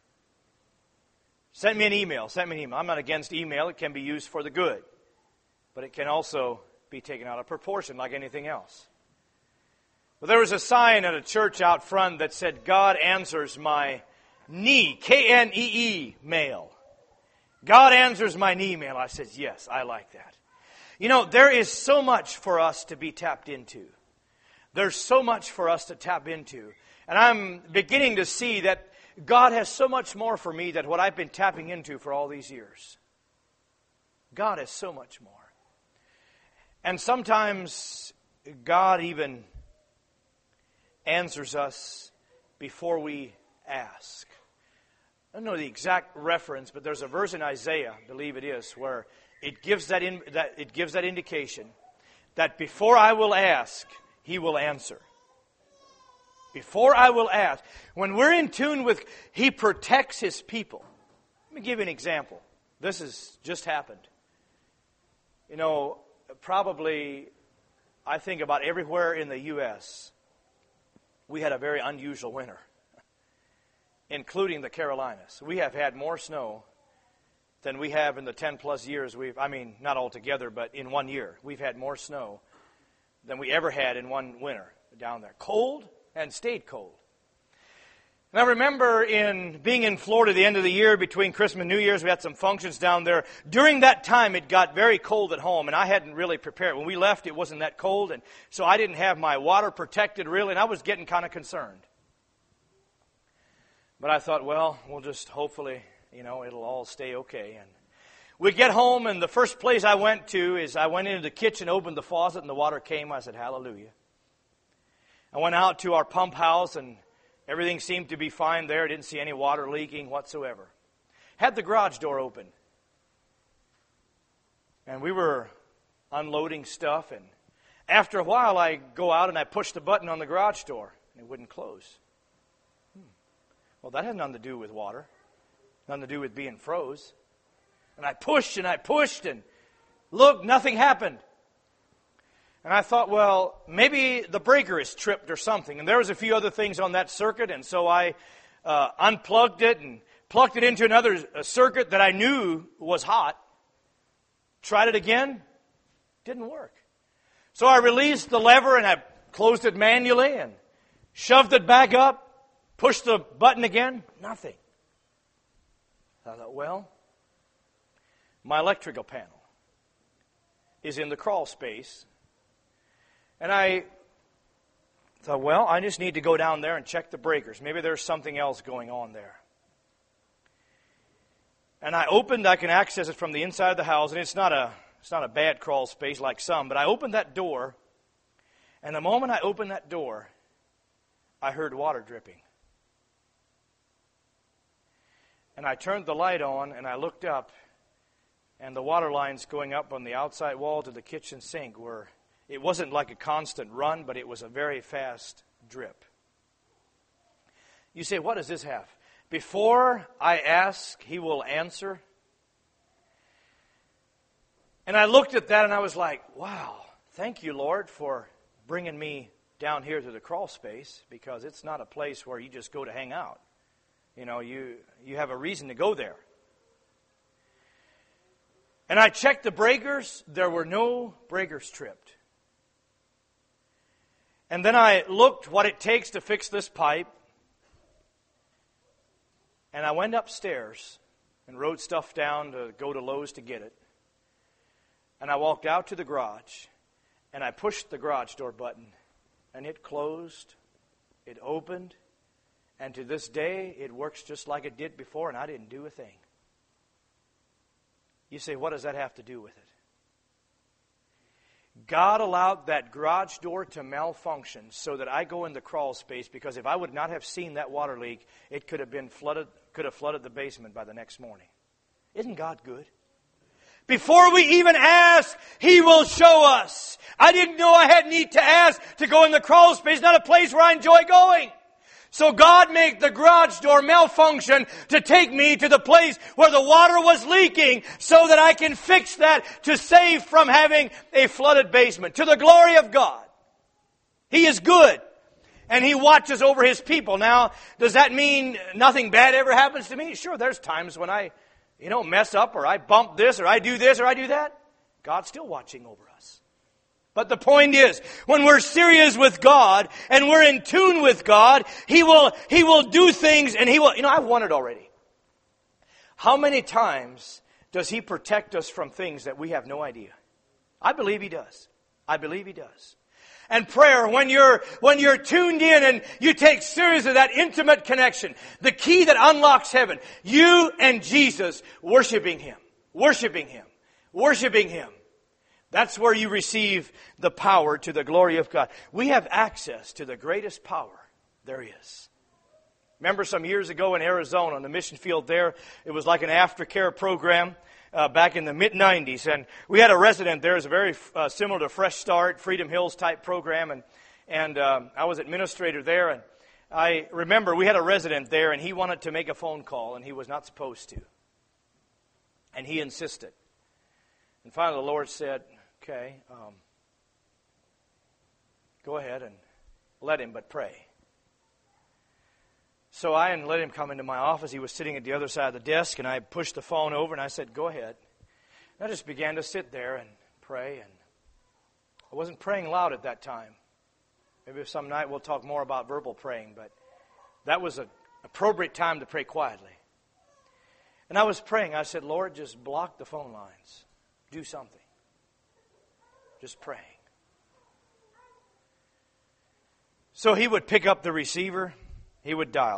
A: Send me an email. Send me an email. I'm not against email. It can be used for the good. But it can also be taken out of proportion like anything else. Well, there was a sign at a church out front that said, God answers my knee, K N E E, mail. God answers my knee mail. I said, yes, I like that. You know, there is so much for us to be tapped into. There's so much for us to tap into. And I'm beginning to see that God has so much more for me than what I've been tapping into for all these years. God has so much more. And sometimes God even answers us before we ask. I don't know the exact reference, but there's a verse in Isaiah, I believe it is, where it gives that, in, that it gives that indication that before I will ask, He will answer. Before I will ask. When we're in tune with, He protects His people. Let me give you an example. This has just happened. You know, probably, I think about everywhere in the U S, we had a very unusual winter, including the Carolinas. We have had more snow than we have in the ten plus years we've, I mean, not altogether, but in one year. We've had more snow than we ever had in one winter down there. Cold, and stayed cold. And I remember in being in Florida the end of the year, between Christmas and New Year's, we had some functions down there. During that time, it got very cold at home, and I hadn't really prepared. When we left, it wasn't that cold, and so I didn't have my water protected really, and I was getting kind of concerned. But I thought, well, we'll just hopefully, you know, it'll all stay okay. And we get home, and the first place I went to is I went into the kitchen, opened the faucet, and the water came. I said, hallelujah. I went out to our pump house, and everything seemed to be fine there. I didn't see any water leaking whatsoever. Had the garage door open. And we were unloading stuff, and after a while I go out and I push the button on the garage door, and it wouldn't close. Hmm. Well, that had nothing to do with water. Nothing to do with being froze. And I pushed and I pushed, and look, nothing happened. And I thought, well, maybe the breaker is tripped or something. And there was a few other things on that circuit, and so I uh, unplugged it and plugged it into another uh, circuit that I knew was hot. Tried it again. Didn't work. So I released the lever and I closed it manually and shoved it back up, pushed the button again. Nothing. I thought, well, my electrical panel is in the crawl space. And I I thought, well, I just need to go down there and check the breakers. Maybe there's something else going on there. And I opened, I can access it from the inside of the house, and it's not a it's not a bad crawl space like some, but I opened that door, and the moment I opened that door, I heard water dripping. And I turned the light on, and I looked up, and the water lines going up on the outside wall to the kitchen sink were, it wasn't like a constant run, but it was a very fast drip. You say, what does this have? Before I ask, He will answer. And I looked at that and I was like, wow, thank you, Lord, for bringing me down here to the crawl space, because it's not a place where you just go to hang out. You know, you, you have a reason to go there. And I checked the breakers. There were no breakers tripped. And then I looked what it takes to fix this pipe. And I went upstairs and wrote stuff down to go to Lowe's to get it. And I walked out to the garage, and I pushed the garage door button, and it closed, it opened, and to this day, it works just like it did before, and I didn't do a thing. You say, what does that have to do with it? God allowed that garage door to malfunction so that I go in the crawl space, because if I would not have seen that water leak, it could have been flooded, could have flooded the basement by the next morning. Isn't God good? Before we even ask, He will show us. I didn't know I had need to ask to go in the crawl space, not a place where I enjoy going. So God made the garage door malfunction to take me to the place where the water was leaking so that I can fix that to save from having a flooded basement. To the glory of God. He is good. And He watches over His people. Now, does that mean nothing bad ever happens to me? Sure, there's times when I, you know, mess up, or I bump this, or I do this, or I do that. God's still watching over us. But the point is, when we're serious with God and we're in tune with God, He will, He will do things, and He will, you know, I've wondered already. How many times does He protect us from things that we have no idea? I believe He does. I believe He does. And prayer, when you're, when you're tuned in and you take serious of that intimate connection, the key that unlocks heaven, you and Jesus worshiping Him, worshiping Him, worshiping Him. That's where you receive the power to the glory of God. We have access to the greatest power there is. Remember some years ago in Arizona, on the mission field there, it was like an aftercare program uh, back in the mid nineties. And we had a resident there. It was very uh, similar to Fresh Start, Freedom Hills type program. And, and um, I was administrator there. And I remember we had a resident there, and he wanted to make a phone call, and he was not supposed to. And he insisted. And finally the Lord said, okay, um, go ahead and let him, but pray. So I let him come into my office. He was sitting at the other side of the desk, and I pushed the phone over, and I said, go ahead. And I just began to sit there and pray, and I wasn't praying loud at that time. Maybe some night we'll talk more about verbal praying, but that was an appropriate time to pray quietly. And I was praying. I said, Lord, just block the phone lines. Do something. Just praying. So he would pick up the receiver. He would dial.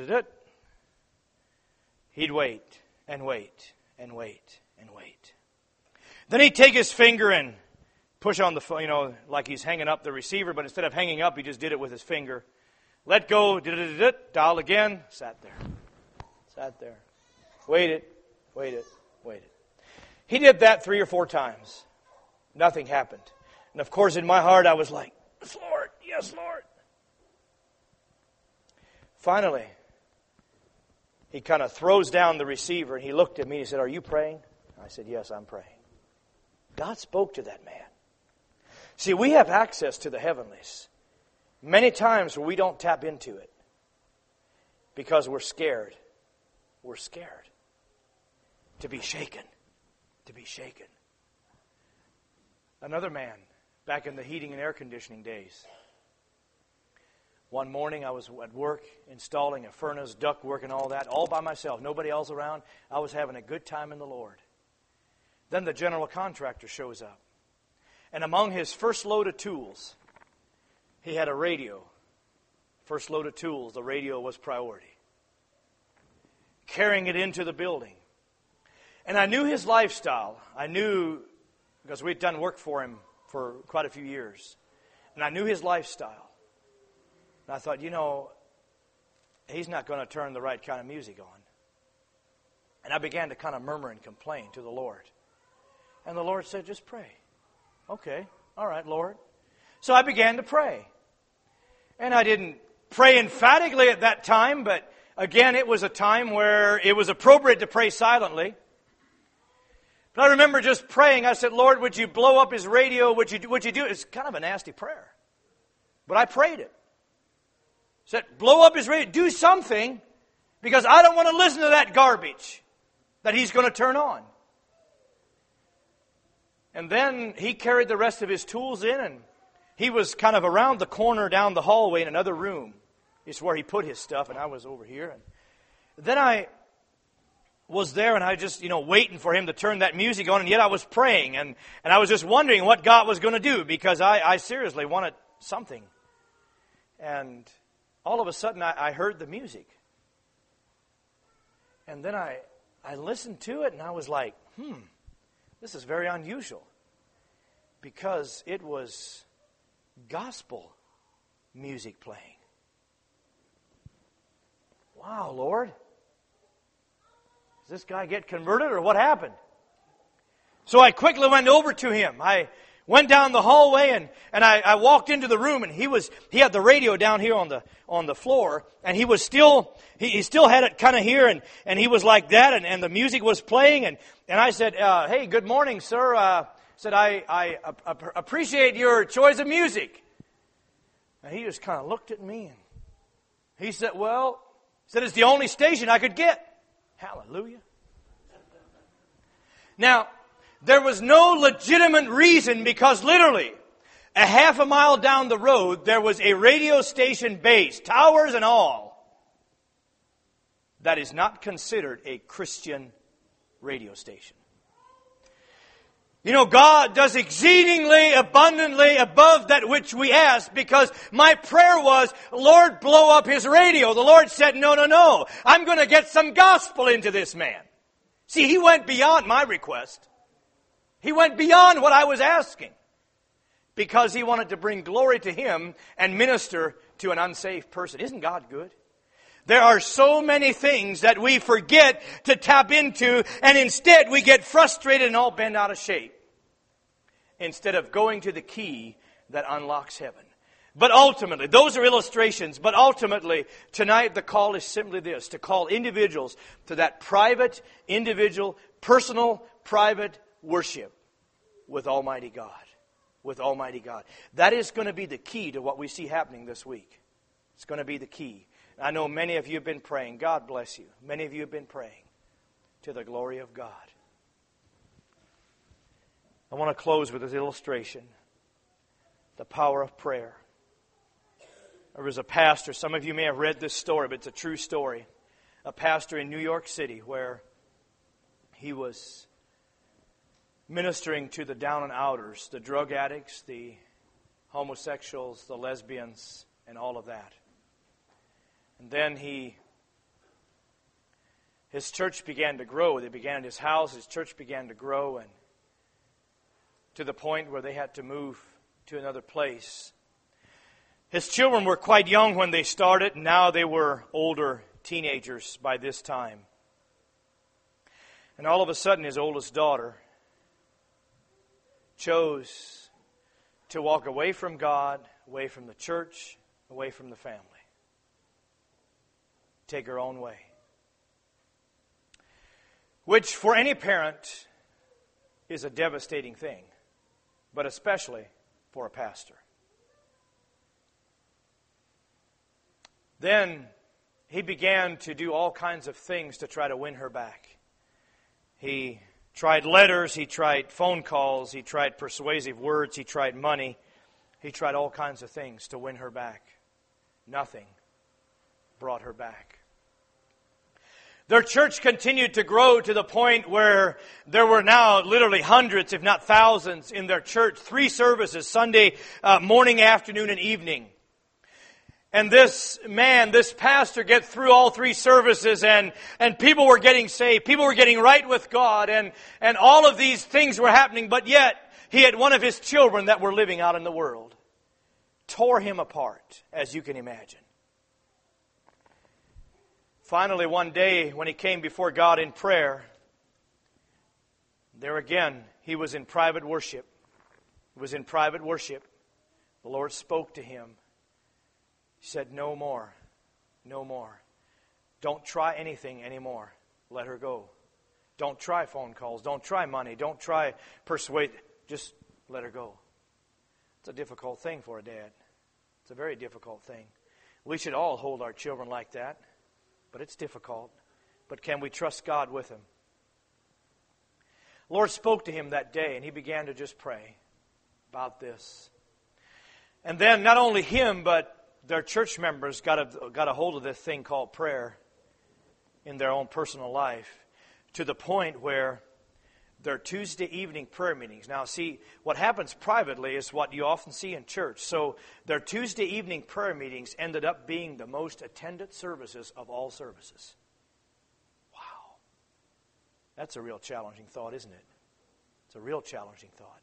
A: He'd wait and wait and wait and wait. Then he'd take his finger and push on the phone, you know, like he's hanging up the receiver, but instead of hanging up, he just did it with his finger. Let go, dial again, sat there. Sat there. Waited, waited, waited. He did that three or four times. Nothing happened. And of course, in my heart, I was like, yes, Lord, yes, Lord. Finally, he kind of throws down the receiver, and he looked at me and he said, are you praying? I said, yes, I'm praying. God spoke to that man. See, we have access to the heavenlies. Many times where we don't tap into it because we're scared. We're scared to be shaken. To be shaken. Another man, back in the heating and air conditioning days. One morning I was at work installing a furnace, duct work and all that, all by myself, nobody else around. I was having a good time in the Lord. Then the general contractor shows up. And among his first load of tools, he had a radio First load of tools, the radio was priority. Carrying it into the building. And I knew his lifestyle. I knew, because we'd done work for him for quite a few years. And I knew his lifestyle. And I thought, you know, he's not going to turn the right kind of music on. And I began to kind of murmur and complain to the Lord. And the Lord said, just pray. Okay, all right, Lord. So I began to pray. And I didn't pray emphatically at that time, but again, it was a time where it was appropriate to pray silently. But I remember just praying. I said, Lord, would you blow up his radio? Would you, would you do it? It's kind of a nasty prayer. But I prayed it. I said, blow up his radio. Do something, because I don't want to listen to that garbage that he's going to turn on. And then he carried the rest of his tools in, and he was kind of around the corner down the hallway in another room. It's where he put his stuff, and I was over here. And then I was there, and I just, you know, waiting for him to turn that music on, and yet I was praying, and, and I was just wondering what God was going to do, because I, I seriously wanted something. And all of a sudden, I, I heard the music. And then I, I listened to it, and I was like, hmm, this is very unusual, because it was gospel music playing. Wow, Lord. Does this guy get converted, or what happened? So I quickly went over to him. I went down the hallway, and, and I, I walked into the room, and he was he had the radio down here on the on the floor, and he was still he, he still had it kind of here, and, and he was like that, and, and the music was playing, and, and I said, uh, hey, good morning, sir. Uh, said, I, I uh, appreciate your choice of music. And he just kind of looked at me, and he said, well, said it's the only station I could get. Hallelujah. Now, there was no legitimate reason, because literally a half a mile down the road there was a radio station base, towers and all, that is not considered a Christian radio station. You know, God does exceedingly abundantly above that which we ask, because my prayer was, Lord, blow up his radio. The Lord said, no, no, no. I'm going to get some gospel into this man. See, he went beyond my request. He went beyond what I was asking, because he wanted to bring glory to him and minister to an unsaved person. Isn't God good? There are so many things that we forget to tap into, and instead we get frustrated and all bent out of shape, instead of going to the key that unlocks heaven. But ultimately, those are illustrations, but ultimately, tonight the call is simply this, to call individuals to that private, individual, personal, private worship with Almighty God. With Almighty God. That is going to be the key to what we see happening this week. It's going to be the key. I know many of you have been praying. God bless you. Many of you have been praying to the glory of God. I want to close with this illustration. The power of prayer. There was a pastor, some of you may have read this story, but it's a true story. A pastor in New York City where he was ministering to the down and outers, the drug addicts, the homosexuals, the lesbians, and all of that. And then he, his church began to grow. They began at his house. His church began to grow, and to the point where they had to move to another place. His children were quite young when they started, and now they were older teenagers by this time. And all of a sudden, his oldest daughter chose to walk away from God, away from the church, away from the family. Take her own way. Which for any parent is a devastating thing, but especially for a pastor. Then he began to do all kinds of things to try to win her back. He tried letters, he tried phone calls, he tried persuasive words, he tried money. He tried all kinds of things to win her back. Nothing brought her back. Their church continued to grow to the point where there were now literally hundreds, if not thousands, in their church. Three services, Sunday uh, morning, afternoon, and evening. And this man, this pastor, get through all three services, and, and people were getting saved. People were getting right with God, and, and all of these things were happening, but yet he had one of his children that were living out in the world. Tore him apart, as you can imagine. Finally, one day, when he came before God in prayer, there again, he was in private worship. He was in private worship. The Lord spoke to him. He said, no more, no more. Don't try anything anymore. Let her go. Don't try phone calls. Don't try money. Don't try persuade. Just let her go. It's a difficult thing for a dad. It's a very difficult thing. We should all hold our children like that, but it's difficult. But can we trust God with them? The Lord spoke to him that day, and he began to just pray about this. And then not only him, but their church members got a, got a hold of this thing called prayer in their own personal life, to the point where their Tuesday evening prayer meetings. Now, see, what happens privately is what you often see in church. So their Tuesday evening prayer meetings ended up being the most attended services of all services. Wow. That's a real challenging thought, isn't it? It's a real challenging thought.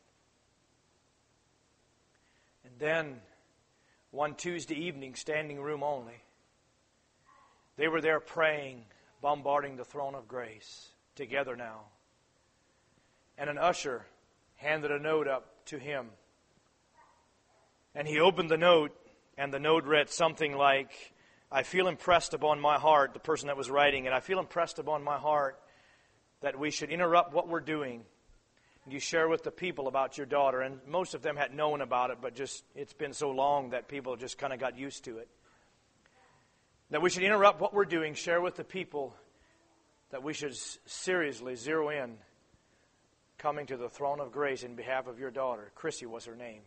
A: And then one Tuesday evening, standing room only, they were there praying, bombarding the throne of grace together now. And an usher handed a note up to him. And he opened the note, and the note read something like, I feel impressed upon my heart, the person that was writing it, I feel impressed upon my heart that we should interrupt what we're doing. You share with the people about your daughter, and most of them had known about it, but just it's been so long that people just kind of got used to it. That we should interrupt what we're doing, share with the people that we should seriously zero in coming to the throne of grace in behalf of your daughter. Chrissy was her name.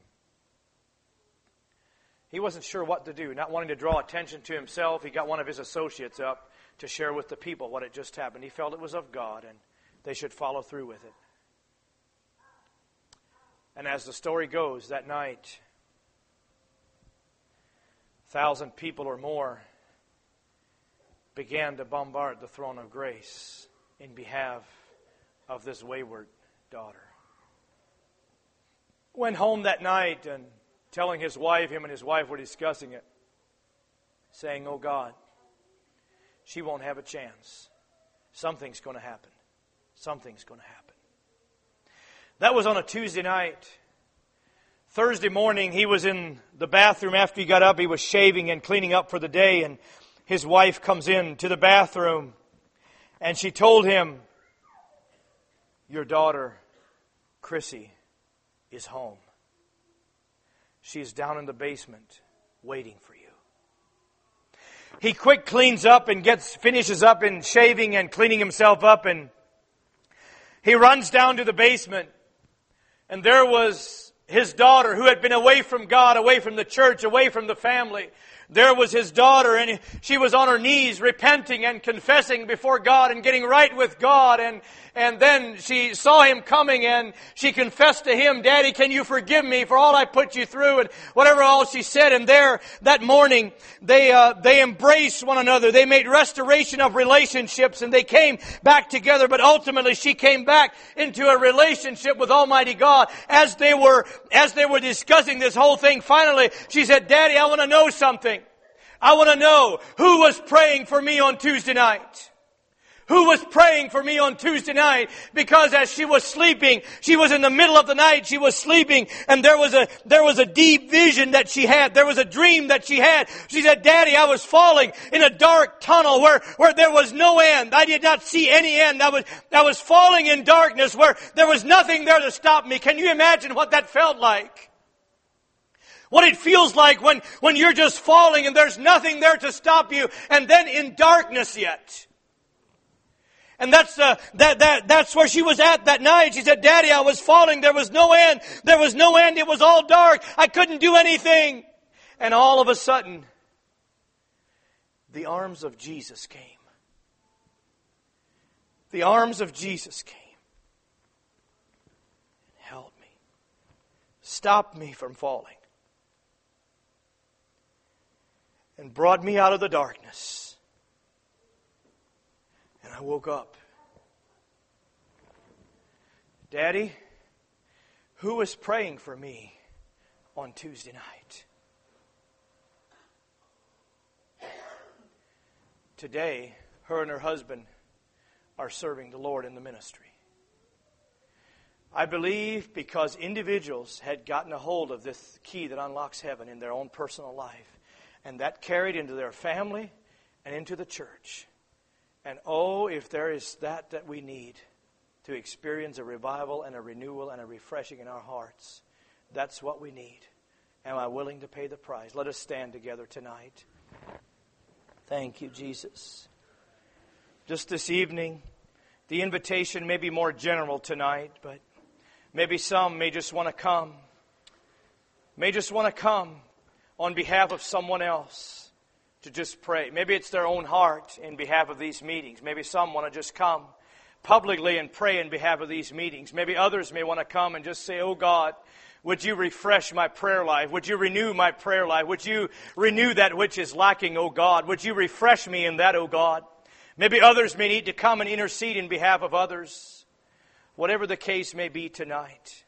A: He wasn't sure what to do, not wanting to draw attention to himself. He got one of his associates up to share with the people what had just happened. He felt it was of God, and they should follow through with it. And as the story goes, that night, a thousand people or more began to bombard the throne of grace in behalf of this wayward daughter. Went home that night and telling his wife, him and his wife were discussing it, saying, oh God, she won't have a chance. Something's going to happen. Something's going to happen. That was on a Tuesday night. Thursday morning, he was in the bathroom after he got up. He was shaving and cleaning up for the day, and his wife comes in to the bathroom, and she told him, your daughter, Chrissy, is home. She is down in the basement waiting for you. He quick cleans up and gets finishes up in shaving and cleaning himself up, and he runs down to the basement. And there was his daughter, who had been away from God, away from the church, away from the family. There was his daughter, and she was on her knees repenting and confessing before God and getting right with God. And, and then she saw him coming, and she confessed to him, Daddy, can you forgive me for all I put you through? And whatever all she said. And there, that morning, they, uh, they embraced one another. They made restoration of relationships, and they came back together. But ultimately, she came back into a relationship with Almighty God. As they were, as they were discussing this whole thing, finally, she said, Daddy, I want to know something. I want to know who was praying for me on Tuesday night. Who was praying for me on Tuesday night? Because as she was sleeping, she was in the middle of the night, she was sleeping, and there was a, there was a deep vision that she had. There was a dream that she had. She said, Daddy, I was falling in a dark tunnel where, where there was no end. I did not see any end. I was, I was falling in darkness where there was nothing there to stop me. Can you imagine what that felt like? What it feels like when, when you're just falling and there's nothing there to stop you, and then in darkness yet. And that's uh, that that that's where she was at that night. She said, Daddy, I was falling. There was no end. There was no end. It was all dark. I couldn't do anything. And all of a sudden, the arms of Jesus came. The arms of Jesus came. Help me. Stop me from falling. and brought me out of the darkness. And I woke up. Daddy, who was praying for me on Tuesday night? Today, her and her husband are serving the Lord in the ministry. I believe because individuals had gotten a hold of this key that unlocks heaven in their own personal life, and that carried into their family and into the church. And oh, if there is that that we need to experience a revival and a renewal and a refreshing in our hearts, that's what we need. Am I willing to pay the price? Let us stand together tonight. Thank you, Jesus. Just this evening, the invitation may be more general tonight, but maybe some may just want to come. May just want to come on behalf of someone else to just pray. Maybe it's their own heart in behalf of these meetings. Maybe some want to just come publicly and pray in behalf of these meetings. Maybe others may want to come and just say, oh God, would you refresh my prayer life? Would you renew my prayer life? Would you renew that which is lacking, oh God? Would you refresh me in that, oh God? Maybe others may need to come and intercede in behalf of others. Whatever the case may be tonight,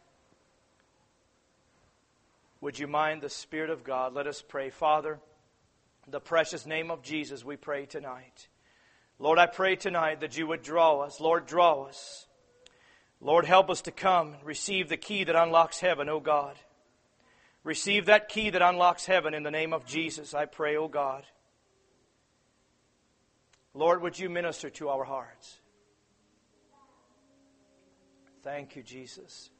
A: would you mind the Spirit of God? Let us pray. Father, in the precious name of Jesus, we pray tonight. Lord, I pray tonight that you would draw us. Lord, draw us. Lord, help us to come and receive the key that unlocks heaven, O God. Receive that key that unlocks heaven in the name of Jesus, I pray, O God. Lord, would you minister to our hearts? Thank you, Jesus.